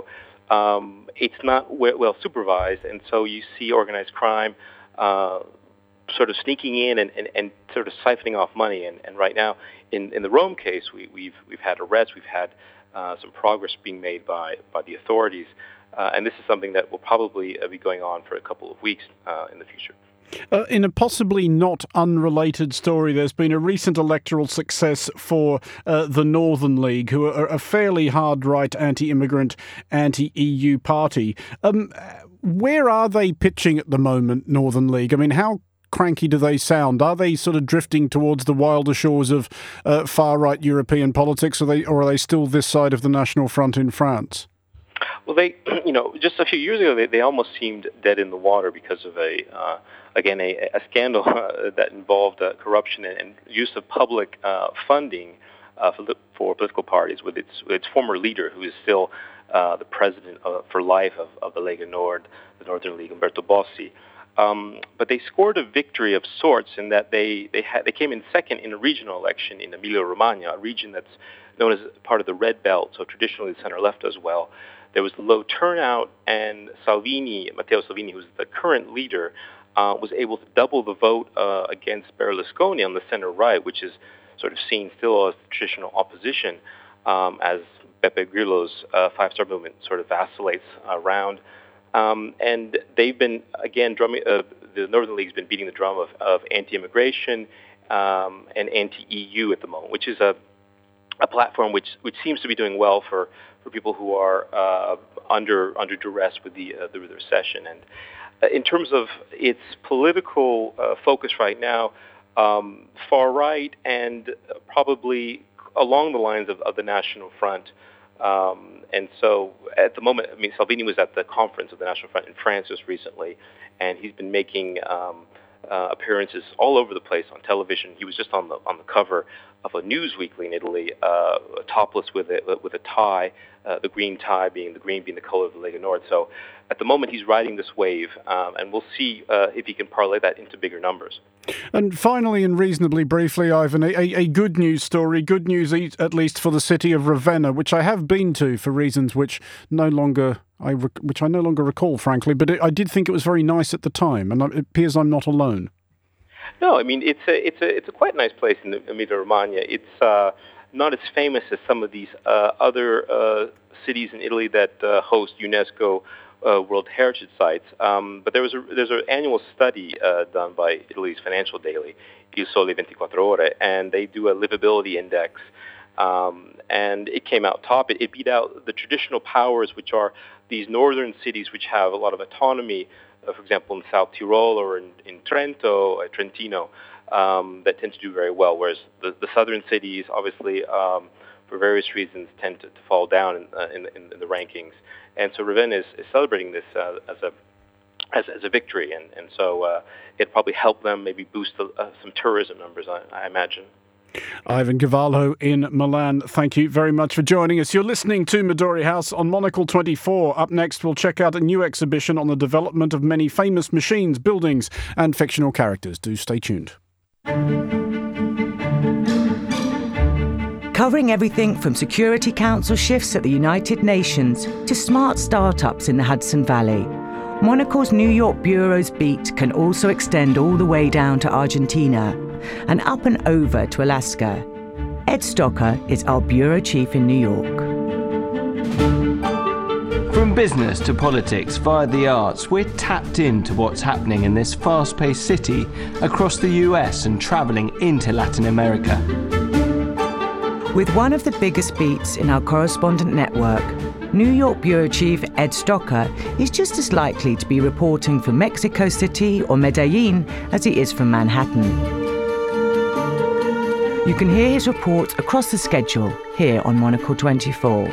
um, it's not w- well supervised, and so you see organized crime uh, sort of sneaking in and, and, and sort of siphoning off money. And, and right now, in, in the Rome case, we, we've we've had arrests, we've had uh, some progress being made by, by the authorities, uh, and this is something that will probably uh, be going on for a couple of weeks uh, in the future. Uh, in a possibly not unrelated story, there's been a recent electoral success for uh, the Northern League, who are a fairly hard-right, anti-immigrant, anti-E U party. Um, where are they pitching at the moment, Northern League? I mean, how cranky do they sound? Are they sort of drifting towards the wilder shores of uh, far-right European politics, or, they, or are they still this side of the National Front in France? Well, they, you know, just a few years ago, they, they almost seemed dead in the water because of a, uh, again, a, a scandal uh, that involved uh, corruption and, and use of public uh, funding uh, for, the, for political parties with its, with its former leader, who is still uh, the president of, for life of, of the Lega Nord, the Northern League, Umberto Bossi. Um, but they scored a victory of sorts in that they they, had, they came in second in a regional election in Emilia-Romagna, a region that's known as part of the Red Belt, so traditionally the center-left as well. There was low turnout, and Salvini, Matteo Salvini, who's the current leader, uh, was able to double the vote uh, against Berlusconi on the center-right, which is sort of seen still as traditional opposition, um, as Beppe Grillo's uh, five-star movement sort of vacillates around. Um, and they've been, again, drumming, uh, the Northern League's been beating the drum of, of anti-immigration um, and anti-E U at the moment, which is a, a platform which, which seems to be doing well for, for people who are uh, under under duress with the, uh, the, the recession. And uh, in terms of its political uh, focus right now, um, far right and probably along the lines of, of the National Front. Um, and so at the moment, I mean, Salvini was at the conference of the National Front in France just recently, and he's been making um, uh, appearances all over the place on television. He was just on the on the cover of a news weekly in Italy, uh, topless with a, with a tie, uh, the green tie being the green being the color of the Lega Nord. So at the moment, he's riding this wave, um, and we'll see uh, if he can parlay that into bigger numbers. And finally, and reasonably briefly, Ivan, a, a good news story, good news at least for the city of Ravenna, which I have been to for reasons which no longer I rec- which I no longer recall, frankly. But it, I did think it was very nice at the time, and it appears I'm not alone. No, I mean it's a it's a it's a quite nice place in Emilia-Romagna. It's uh, not as famous as some of these uh, other uh, cities in Italy that uh, host UNESCO Uh, World Heritage Sites, um, but there was a, there's an annual study uh, done by Italy's financial daily, Il Sole twenty-quattro Ore, and they do a livability index, um, and it came out top. It, it beat out the traditional powers, which are these northern cities which have a lot of autonomy, uh, for example, in South Tyrol or in, in Trento, uh, Trentino, um, that tend to do very well, whereas the, the southern cities, obviously, um, for various reasons, tend to, to fall down in, uh, in, in, in the rankings. And so Ravenna is, is celebrating this uh, as a as, as a victory, and and so uh, it probably helped them maybe boost the, uh, some tourism numbers, I, I imagine. Ivan Cavallo in Milan, thank you very much for joining us. You're listening to Midori House on Monocle twenty-four. Up next, we'll check out a new exhibition on the development of many famous machines, buildings and fictional characters. Do stay tuned. Covering everything from Security Council shifts at the United Nations to smart startups in the Hudson Valley, Monocle's New York Bureau's beat can also extend all the way down to Argentina and up and over to Alaska. Ed Stocker is our bureau chief in New York. From business to politics via the arts, we're tapped into what's happening in this fast-paced city across the U S and travelling into Latin America. With one of the biggest beats in our correspondent network, New York Bureau Chief Ed Stocker is just as likely to be reporting from Mexico City or Medellin as he is from Manhattan. You can hear his report across the schedule here on Monocle twenty-four.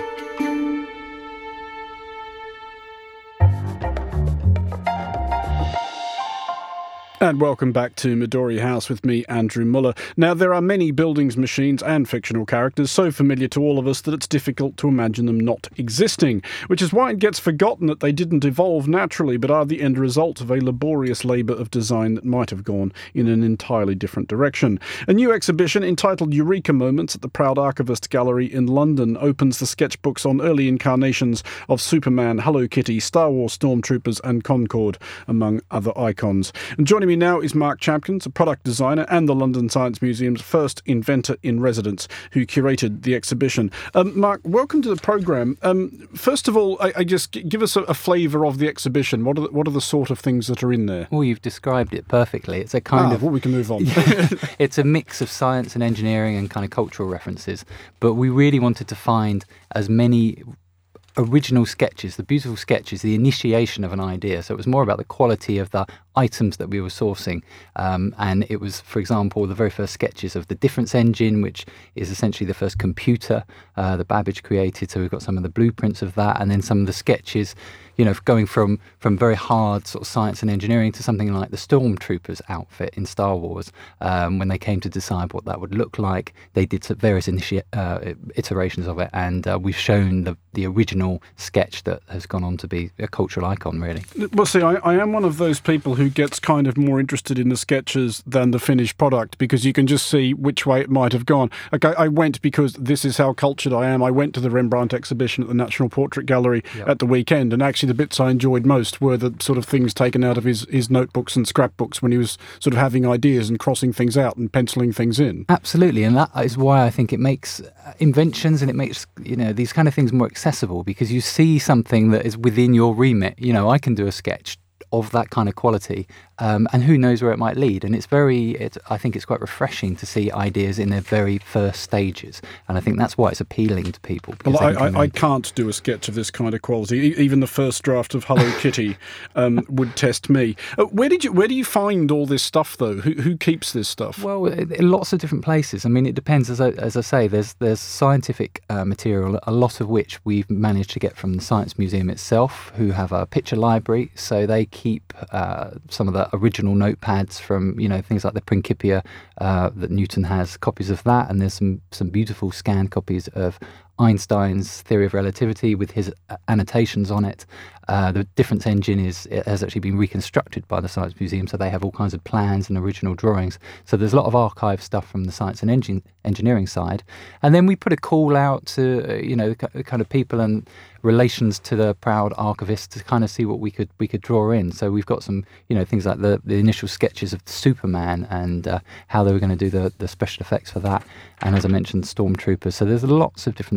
And welcome back to Midori House with me, Andrew Muller. Now, there are many buildings, machines and fictional characters so familiar to all of us that it's difficult to imagine them not existing, which is why it gets forgotten that they didn't evolve naturally but are the end result of a laborious labour of design that might have gone in an entirely different direction. A new exhibition entitled Eureka Moments at the Proud Archivist Gallery in London opens the sketchbooks on early incarnations of Superman, Hello Kitty, Star Wars Stormtroopers and Concorde, among other icons. And joining me now is Mark Champkins, a product designer and the London Science Museum's first inventor in residence, who curated the exhibition. Um, Mark, welcome to the programme. Um, first of all, I, I just give us a, a flavour of the exhibition. What are the, what are the sort of things that are in there? Well, you've described it perfectly. It's a kind ah, of... well, we can move on. It's a mix of science and engineering and kind of cultural references. But we really wanted to find as many original sketches, the beautiful sketches, the initiation of an idea. So it was more about the quality of the items that we were sourcing. Um, and it was, for example, the very first sketches of the difference engine, which is essentially the first computer uh, that Babbage created. So we've got some of the blueprints of that, and then some of the sketches, you know, going from, from very hard sort of science and engineering to something like the Stormtroopers outfit in Star Wars. Um, when they came to decide what that would look like, they did some various initi- uh, iterations of it, and uh, we've shown the, the original sketch that has gone on to be a cultural icon, really. Well, see, I, I am one of those people who gets kind of more interested in the sketches than the finished product, because you can just see which way it might have gone. Like I, I went because this is how cultured I am. I went to the Rembrandt exhibition at the National Portrait Gallery yep. at the weekend, and actually the bits I enjoyed most were the sort of things taken out of his, his notebooks and scrapbooks when he was sort of having ideas and crossing things out and penciling things in. Absolutely, and that is why I think it makes inventions and it makes, you know, these kind of things more accessible, because you see something that is within your remit. You know, I can do a sketch of that kind of quality, um, and who knows where it might lead. And it's very, it's, I think it's quite refreshing to see ideas in their very first stages, and I think that's why it's appealing to people. Well, I, I, I can't do a sketch of this kind of quality. E- even the first draft of Hello Kitty um, would test me. Uh, where did you, where do you find all this stuff, though? Who, who keeps this stuff? Well, in lots of different places. I mean, it depends. As I, as I say, there's there's scientific uh, material, a lot of which we've managed to get from the Science Museum itself, who have a picture library, so they keep uh, some of the original notepads from, you know, things like the Principia uh, that Newton has, copies of that, and there's some some beautiful scanned copies of Einstein's theory of relativity with his annotations on it. Uh, the difference engine is it has actually been reconstructed by the Science Museum, so they have all kinds of plans and original drawings. So there's a lot of archive stuff from the science and engine, engineering side. And then we put a call out to, uh, you know, the kind of people and relations to the proud archivist to kind of see what we could we could draw in. So we've got some, you know, things like the, the initial sketches of Superman and uh, how they were going to do the, the special effects for that. And as I mentioned, Stormtroopers. So there's lots of different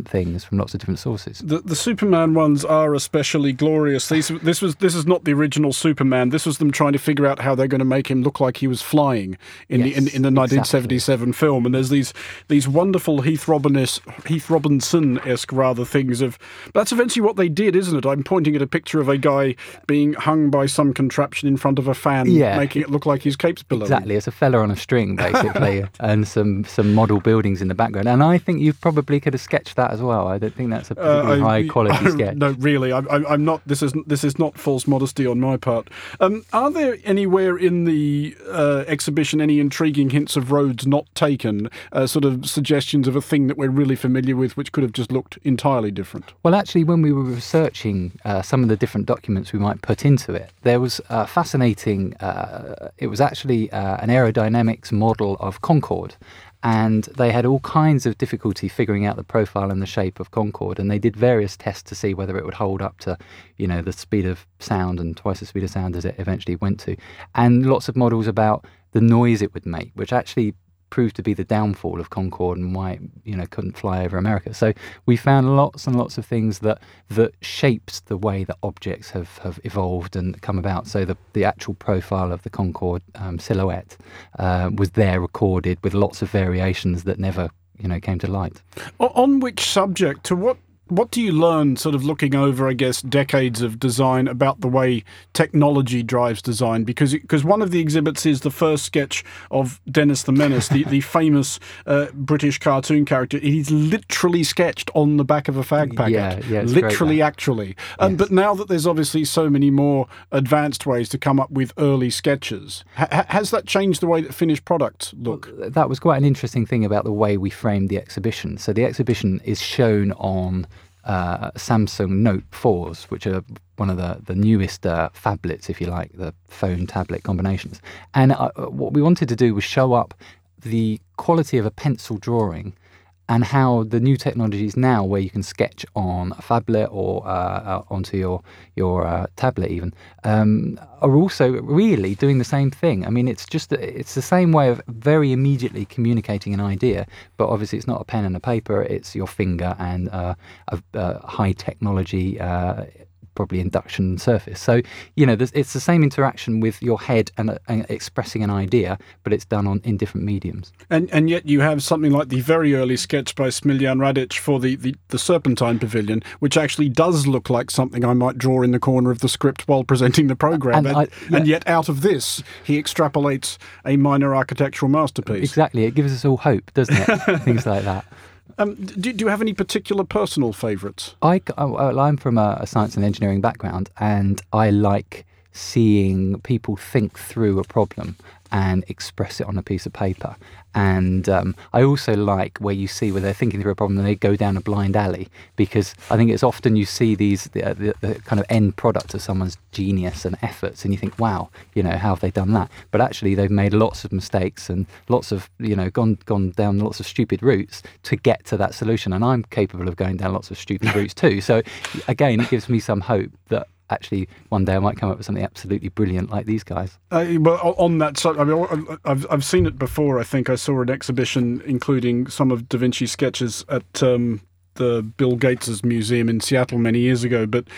different things from lots of different sources. The, the Superman ones are especially glorious. These, this was this is not the original Superman. This was them trying to figure out how they're going to make him look like he was flying in yes, the in, in the nineteen seventy-seven exactly. film. And there's these these wonderful Heath Robinson Heath Robinson-esque rather things of. That's eventually what they did, isn't it? I'm pointing at a picture of a guy being hung by some contraption in front of a fan, yeah. making it look like his cape's billowing. Exactly, it's a fella on a string basically, and some some model buildings in the background. And I think you probably could have sketched that as well. I don't think that's a particularly uh, I, high quality I, sketch. No, really, I'm, I'm not. This is this is not false modesty on my part. Um, are there anywhere in the uh, exhibition any intriguing hints of roads not taken, uh, sort of suggestions of a thing that we're really familiar with, which could have just looked entirely different? Well, actually, when we were researching uh, some of the different documents we might put into it, there was uh, fascinating. Uh, it was actually uh, an aerodynamics model of Concorde. And they had all kinds of difficulty figuring out the profile and the shape of Concorde, and they did various tests to see whether it would hold up to, you know, the speed of sound and twice the speed of sound as it eventually went to. And lots of models about the noise it would make, which actually proved to be the downfall of Concorde and why it, you know, couldn't fly over America. So we found lots and lots of things that that shapes the way that objects have, have evolved and come about. So the, the actual profile of the Concorde um, silhouette uh, was there recorded with lots of variations that never, you know, came to light. On which subject, to what What do you learn, sort of looking over, I guess, decades of design about the way technology drives design? Because because one of the exhibits is the first sketch of Dennis the Menace, the, the famous uh, British cartoon character. He's literally sketched on the back of a fag packet. Yeah, yeah, it's literally, great, actually. Um, yes. But now that there's obviously so many more advanced ways to come up with early sketches, ha- has that changed the way that finished products look? Well, that was quite an interesting thing about the way we framed the exhibition. So the exhibition is shown on Uh, Samsung Note fours, which are one of the, the newest uh, phablets, if you like, the phone-tablet combinations. And uh, what we wanted to do was show up the quality of a pencil drawing and how the new technologies now, where you can sketch on a phablet or uh, onto your your uh, tablet even, um, are also really doing the same thing. I mean, it's just it's the same way of very immediately communicating an idea, but obviously it's not a pen and a paper; it's your finger and uh, a, a high technology. Uh, probably induction surface. So, you know, it's the same interaction with your head and, uh, and expressing an idea, but it's done on in different mediums. And and yet you have something like the very early sketch by Smiljan Radic for the, the, the Serpentine Pavilion, which actually does look like something I might draw in the corner of the script while presenting the programme. And, and, I, yeah. and yet out of this, he extrapolates a minor architectural masterpiece. Exactly. It gives us all hope, doesn't it? Things like that. Um, do, do you have any particular personal favourites? I, I'm from a, a science and engineering background, and I like seeing people think through a problem and express it on a piece of paper. And um, I also like where you see where they're thinking through a problem and they go down a blind alley, because I think it's often you see these the, the, the kind of end product of someone's genius and efforts, and you think, wow, you know, how have they done that? But actually they've made lots of mistakes and lots of, you know, gone gone down lots of stupid routes to get to that solution. And I'm capable of going down lots of stupid routes too. So again, it gives me some hope that actually one day I might come up with something absolutely brilliant like these guys. Uh, well, on that side, I mean, I've I've seen it before. I think I saw an exhibition including some of Da Vinci's sketches at um, the Bill Gates's museum in Seattle many years ago. But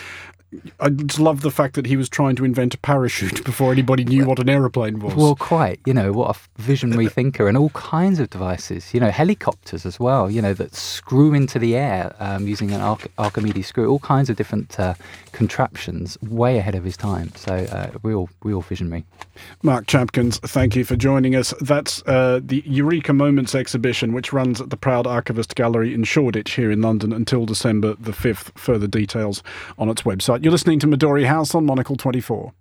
I just love the fact that he was trying to invent a parachute before anybody knew what an aeroplane was. Well, quite. You know, what a visionary thinker, and all kinds of devices. You know, helicopters as well, you know, that screw into the air um, using an Arch- Archimedes screw. All kinds of different uh, contraptions, way ahead of his time. So, uh, real, real visionary. Mark Champkins, thank you for joining us. That's uh, the Eureka Moments exhibition, which runs at the Proud Archivist Gallery in Shoreditch here in London until December the fifth. Further details on its website. You're listening to Midori House on Monocle twenty-four.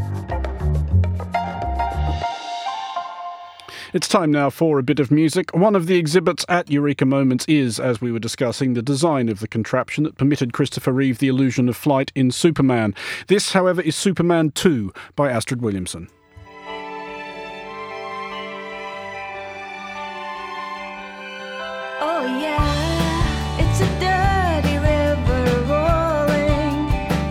It's time now for a bit of music. One of the exhibits at Eureka Moments is, as we were discussing, the design of the contraption that permitted Christopher Reeve the illusion of flight in Superman. This, however, is Superman two by Astrid Williamson. Oh yeah, it's a dirty river rolling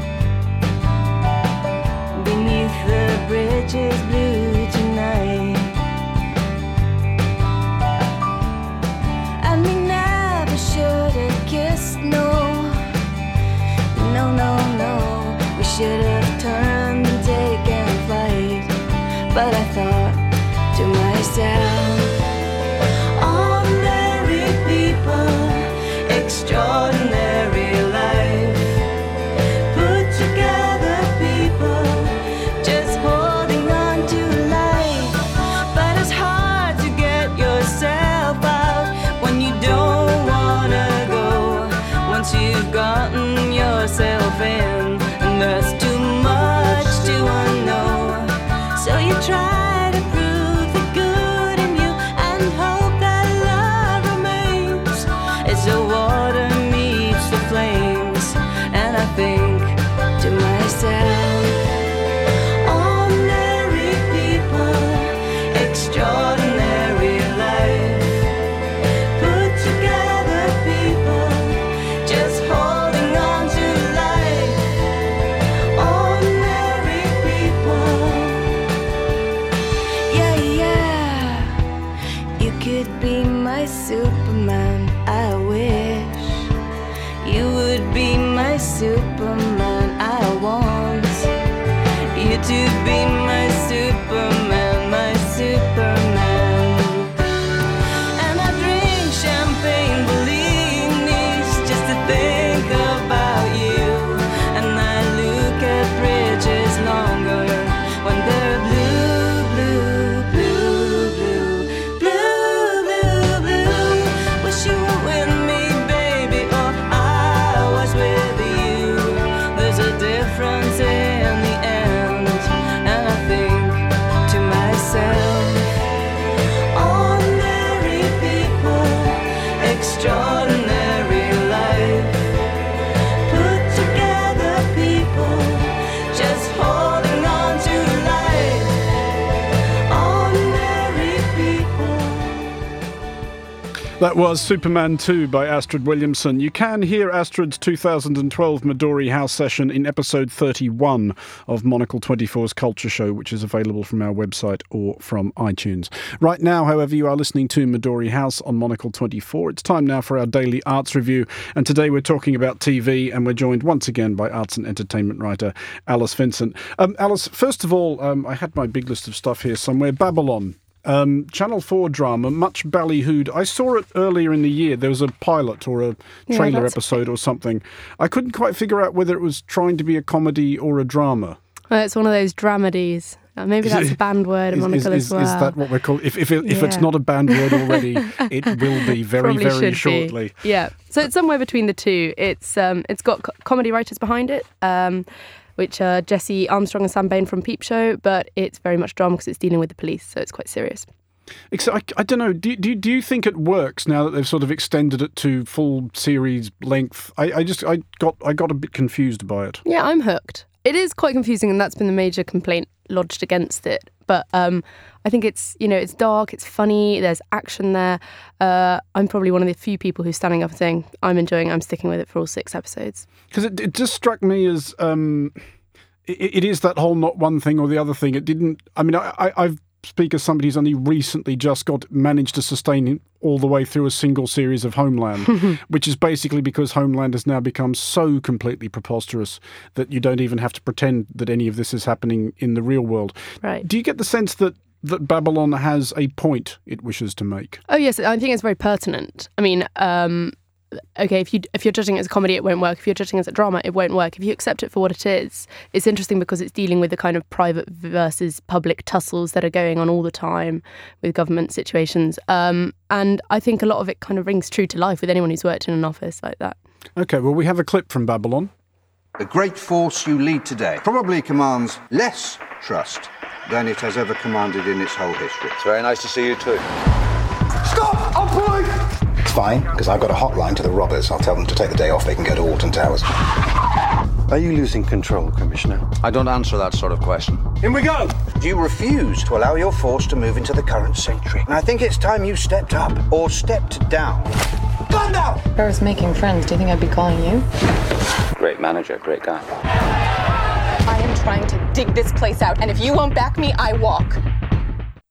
beneath the bridges blue tonight, and we never should have kissed myself. Ordinary people, extraordinary life. Put together people, just holding on to life. But it's hard to get yourself out when you don't wanna go. Once you've gotten yourself in, and there's too much to unknow. So you try to prove the good in you and hope that love remains. As the water meets the flames, and I think to myself, ordinary people, extraordinary life. Put together people, just holding on to life. Ordinary people. Yeah, yeah. You could be my Superman, I wish. You would be my Superman, I want. You to be my Superman, my Superman. And I drink champagne bellinis just to think about you. And I look at bridges longer when they're blue, blue, blue, blue, blue, blue, blue. Wish you were with me, baby, or I was with you. There's a difference in the end, and I think to myself, ordinary people, extraordinary life. Put together people, just holding on to life. Ordinary people. That was Superman two by Astrid Williamson. You can hear Astrid's two thousand twelve Midori House session in episode thirty-one of Monocle twenty-four's Culture Show, which is available from our website or from iTunes. Right now, however, you are listening to Midori House on Monocle twenty-four. It's time now for our daily arts review, and today we're talking about T V, and we're joined once again by arts and entertainment writer Alice Vincent. Um, Alice, first of all, um, I had my big list of stuff here somewhere. Babylon. Um, Channel four drama, much ballyhooed. I saw it earlier in the year. There was a pilot or a Yeah, trailer that's episode or something. I couldn't quite figure out whether it was trying to be a comedy or a drama. Well, it's one of those dramedies. Uh, maybe Is that's it- a band word in Is, is, Monocle is, as well. is that what we're called? If, if, it, if it's Yeah. not a banned word already, it will be very, Probably very should shortly. Be. Yeah. So it's somewhere between the two. It's um, it's got co- comedy writers behind it, um, which are Jesse Armstrong and Sam Bain from Peep Show, but it's very much drama because it's dealing with the police, so it's quite serious. Except, I, I don't know, do, do, do you think it works now that they've sort of extended it to full series length? I, I just, I got I got a bit confused by it. Yeah, I'm hooked. It is quite confusing, and that's been the major complaint lodged against it. But um, I think it's, you know, it's dark, it's funny, there's action there. Uh, I'm probably one of the few people who's standing up and saying, I'm enjoying it, I'm sticking with it for all six episodes. Because it, it just struck me as, um, it, it is that whole not one thing or the other thing. It didn't, I mean, I, I, I've speak as somebody who's only recently just got managed to sustain all the way through a single series of Homeland, which is basically because Homeland has now become so completely preposterous that you don't even have to pretend that any of this is happening in the real world. Right. Do you get the sense that that Babylon has a point it wishes to make? Oh, yes, I think it's very pertinent. I mean, um, okay, if you if you're judging it as a comedy, it won't work. If you're judging it as a drama, it won't work. If you accept it for what it is, it's interesting because it's dealing with the kind of private versus public tussles that are going on all the time with government situations. Um, and I think a lot of it kind of rings true to life with anyone who's worked in an office like that. Okay, well, we have a clip from Babylon. The great force you lead today probably commands less trust than it has ever commanded in its whole history. It's very nice to see you too. Stop! I'm pulling! It's fine, because I've got a hotline to the robbers. I'll tell them to take the day off. They can go to Alton Towers. Are you losing control, Commissioner? I don't answer that sort of question. In we go! You refuse to allow your force to move into the current century. And I think it's time you stepped up or stepped down. Gun down! If I was making friends, do you think I'd be calling you? Great manager, great guy. I am trying to dig this place out, and if you won't back me, I walk.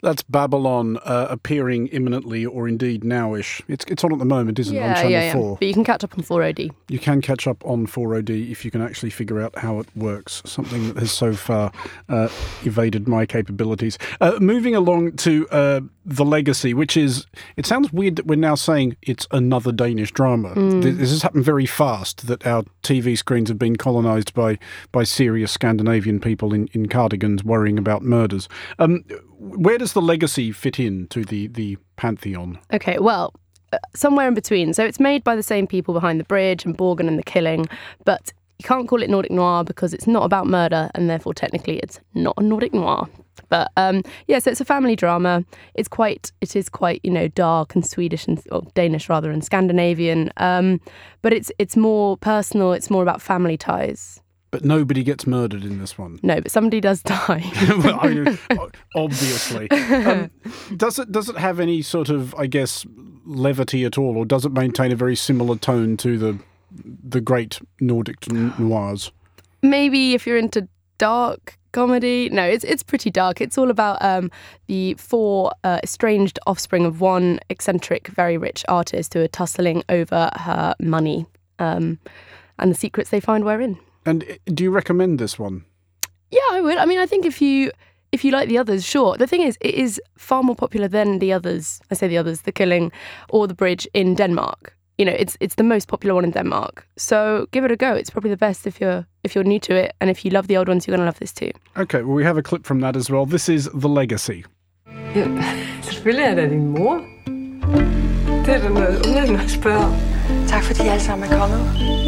That's Babylon uh, appearing imminently or indeed nowish. It's it's on at the moment, isn't yeah, it, on Channel yeah, yeah. four? But you can catch up on four O D. You can catch up on four O D if you can actually figure out how it works, something that has so far uh, evaded my capabilities. Uh, moving along to uh, The Legacy, which is, it sounds weird that we're now saying it's another Danish drama. Mm. This has happened very fast, that our T V screens have been colonised by, by serious Scandinavian people in, in cardigans worrying about murders. Um, where does The Legacy fit in to the, the pantheon? Okay, well, uh, somewhere in between. So it's made by the same people behind The Bridge and Borgen and The Killing, but you can't call it Nordic noir because it's not about murder, and therefore technically it's not a Nordic noir. But um, yeah, so it's a family drama. It's quite, it is quite, you know, dark and Swedish and or Danish rather, and Scandinavian. Um, but it's it's more personal. It's more about family ties. But nobody gets murdered in this one. No, but somebody does die. Well, I mean, obviously. Um, does it does it have any sort of, I guess, levity at all, or does it maintain a very similar tone to the the great Nordic noirs? Maybe if you're into dark comedy. No, it's it's pretty dark. It's all about um, the four uh, estranged offspring of one eccentric, very rich artist who are tussling over her money um, and the secrets they find wherein. And do you recommend this one? Yeah, I would. I mean, I think if you if you like the others, sure. The thing is, it is far more popular than the others. I say the others, The Killing or The Bridge in Denmark. You know, it's it's the most popular one in Denmark. So give it a go. It's probably the best if you're if you're new to it, and if you love the old ones, you're going to love this too. Okay, well, we have a clip from that as well. This is The Legacy. Ja, selvfølgelig er det din mor. Det er da noget underligt at spørge. Tak fordi I alle sammen er kommet.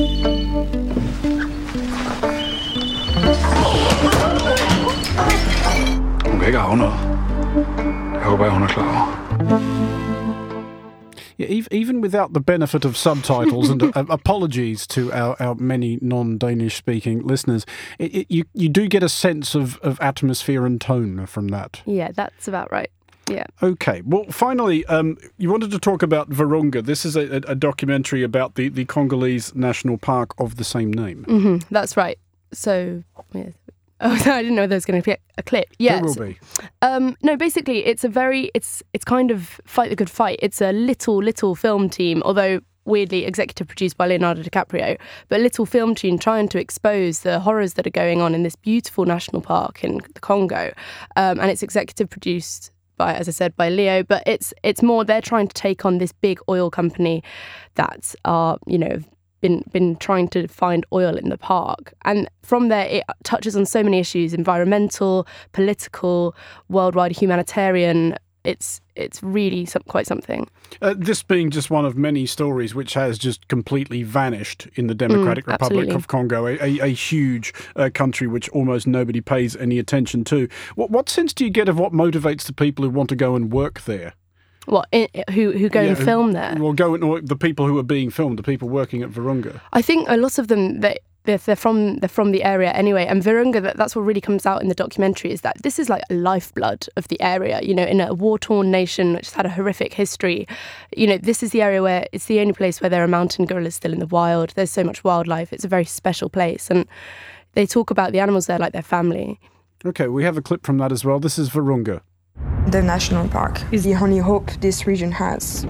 Hun kan ikke arve noget. Jeg håber, hun er klar over. Yeah, even without the benefit of subtitles and uh, apologies to our, our many non-Danish speaking listeners, it, it, you you do get a sense of, of atmosphere and tone from that. Yeah, that's about right. Yeah. Okay. Well, finally, um, you wanted to talk about Virunga. This is a, a documentary about the, the Congolese national park of the same name. Mm-hmm, that's right. So, yeah. Oh, I didn't know there was going to be a clip. Yes. There will be. Um, no, basically, it's a very, it's it's kind of fight the good fight. It's a little, little film team, although weirdly executive produced by Leonardo DiCaprio, but a little film team trying to expose the horrors that are going on in this beautiful national park in the Congo. Um, and it's executive produced by, as I said, by Leo, but it's it's more, they're trying to take on this big oil company that are, you know, been been trying to find oil in the park. And from there, it touches on so many issues: environmental, political, worldwide humanitarian. It's it's really some, quite something. Uh, this being just one of many stories which has just completely vanished in the Democratic mm, Republic of Congo, a, a, a huge uh, country which almost nobody pays any attention to. What, what sense do you get of what motivates the people who want to go and work there? What, in, who who go yeah, and film there? Well, go and, or the people who are being filmed, the people working at Virunga. I think a lot of them, they, they're, they're from they're from the area anyway. And Virunga, that, that's what really comes out in the documentary, is that this is like a lifeblood of the area. You know, in a war-torn nation which has had a horrific history. You know, this is the area where it's the only place where there are mountain gorillas still in the wild. There's so much wildlife. It's a very special place. And they talk about the animals there like their family. Okay, we have a clip from that as well. This is Virunga. The national park is the only hope this region has.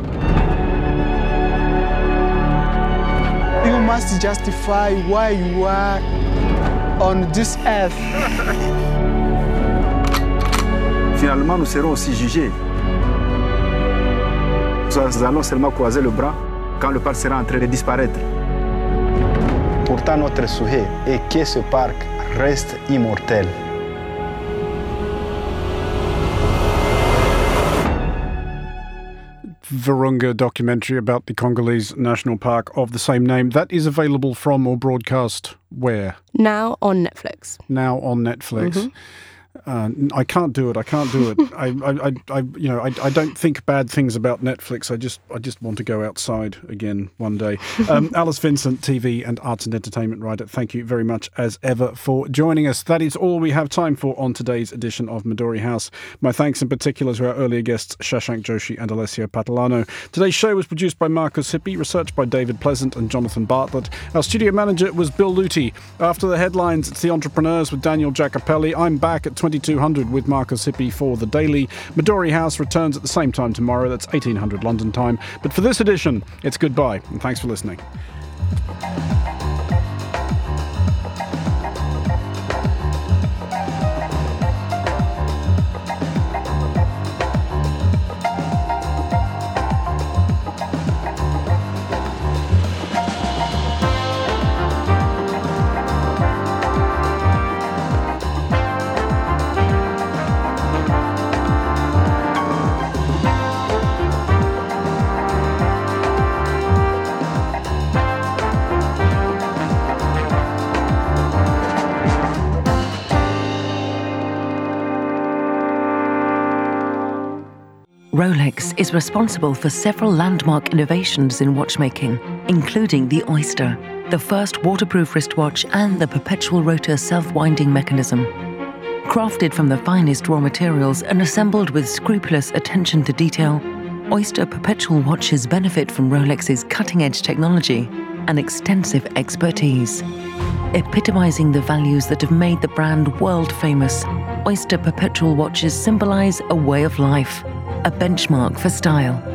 You must justify why you are on this earth. Finalement, nous serons aussi jugés. Nous allons seulement croiser le bras quand le parc sera en train de disparaître. Pourtant, notre souhait est que ce parc reste immortel. Virunga documentary about the Congolese national park of the same name. That is available from or broadcast where? Now on Netflix. Now on Netflix. Mm-hmm. Uh, I can't do it. I can't do it. I, I, I, you know, I, I don't think bad things about Netflix. I just, I just want to go outside again one day. Um, Alice Vincent, T V and arts and entertainment writer. Thank you very much as ever for joining us. That is all we have time for on today's edition of Midori House. My thanks in particular to our earlier guests, Shashank Joshi and Alessio Patalano. Today's show was produced by Marcus Hippie, researched by David Pleasant and Jonathan Bartlett. Our studio manager was Bill Luty. After the headlines, it's The Entrepreneurs with Daniel Giacopelli. I'm back at twenty twenty-two hundred with Marcus Hippie for The Daily. Midori House returns at the same time tomorrow. That's eighteen hundred London time. But for this edition, it's goodbye, and thanks for listening. Rolex is responsible for several landmark innovations in watchmaking, including the Oyster, the first waterproof wristwatch, and the perpetual rotor self-winding mechanism. Crafted from the finest raw materials and assembled with scrupulous attention to detail, Oyster perpetual watches benefit from Rolex's cutting-edge technology and extensive expertise. Epitomizing the values that have made the brand world-famous, Oyster perpetual watches symbolize a way of life, a benchmark for style.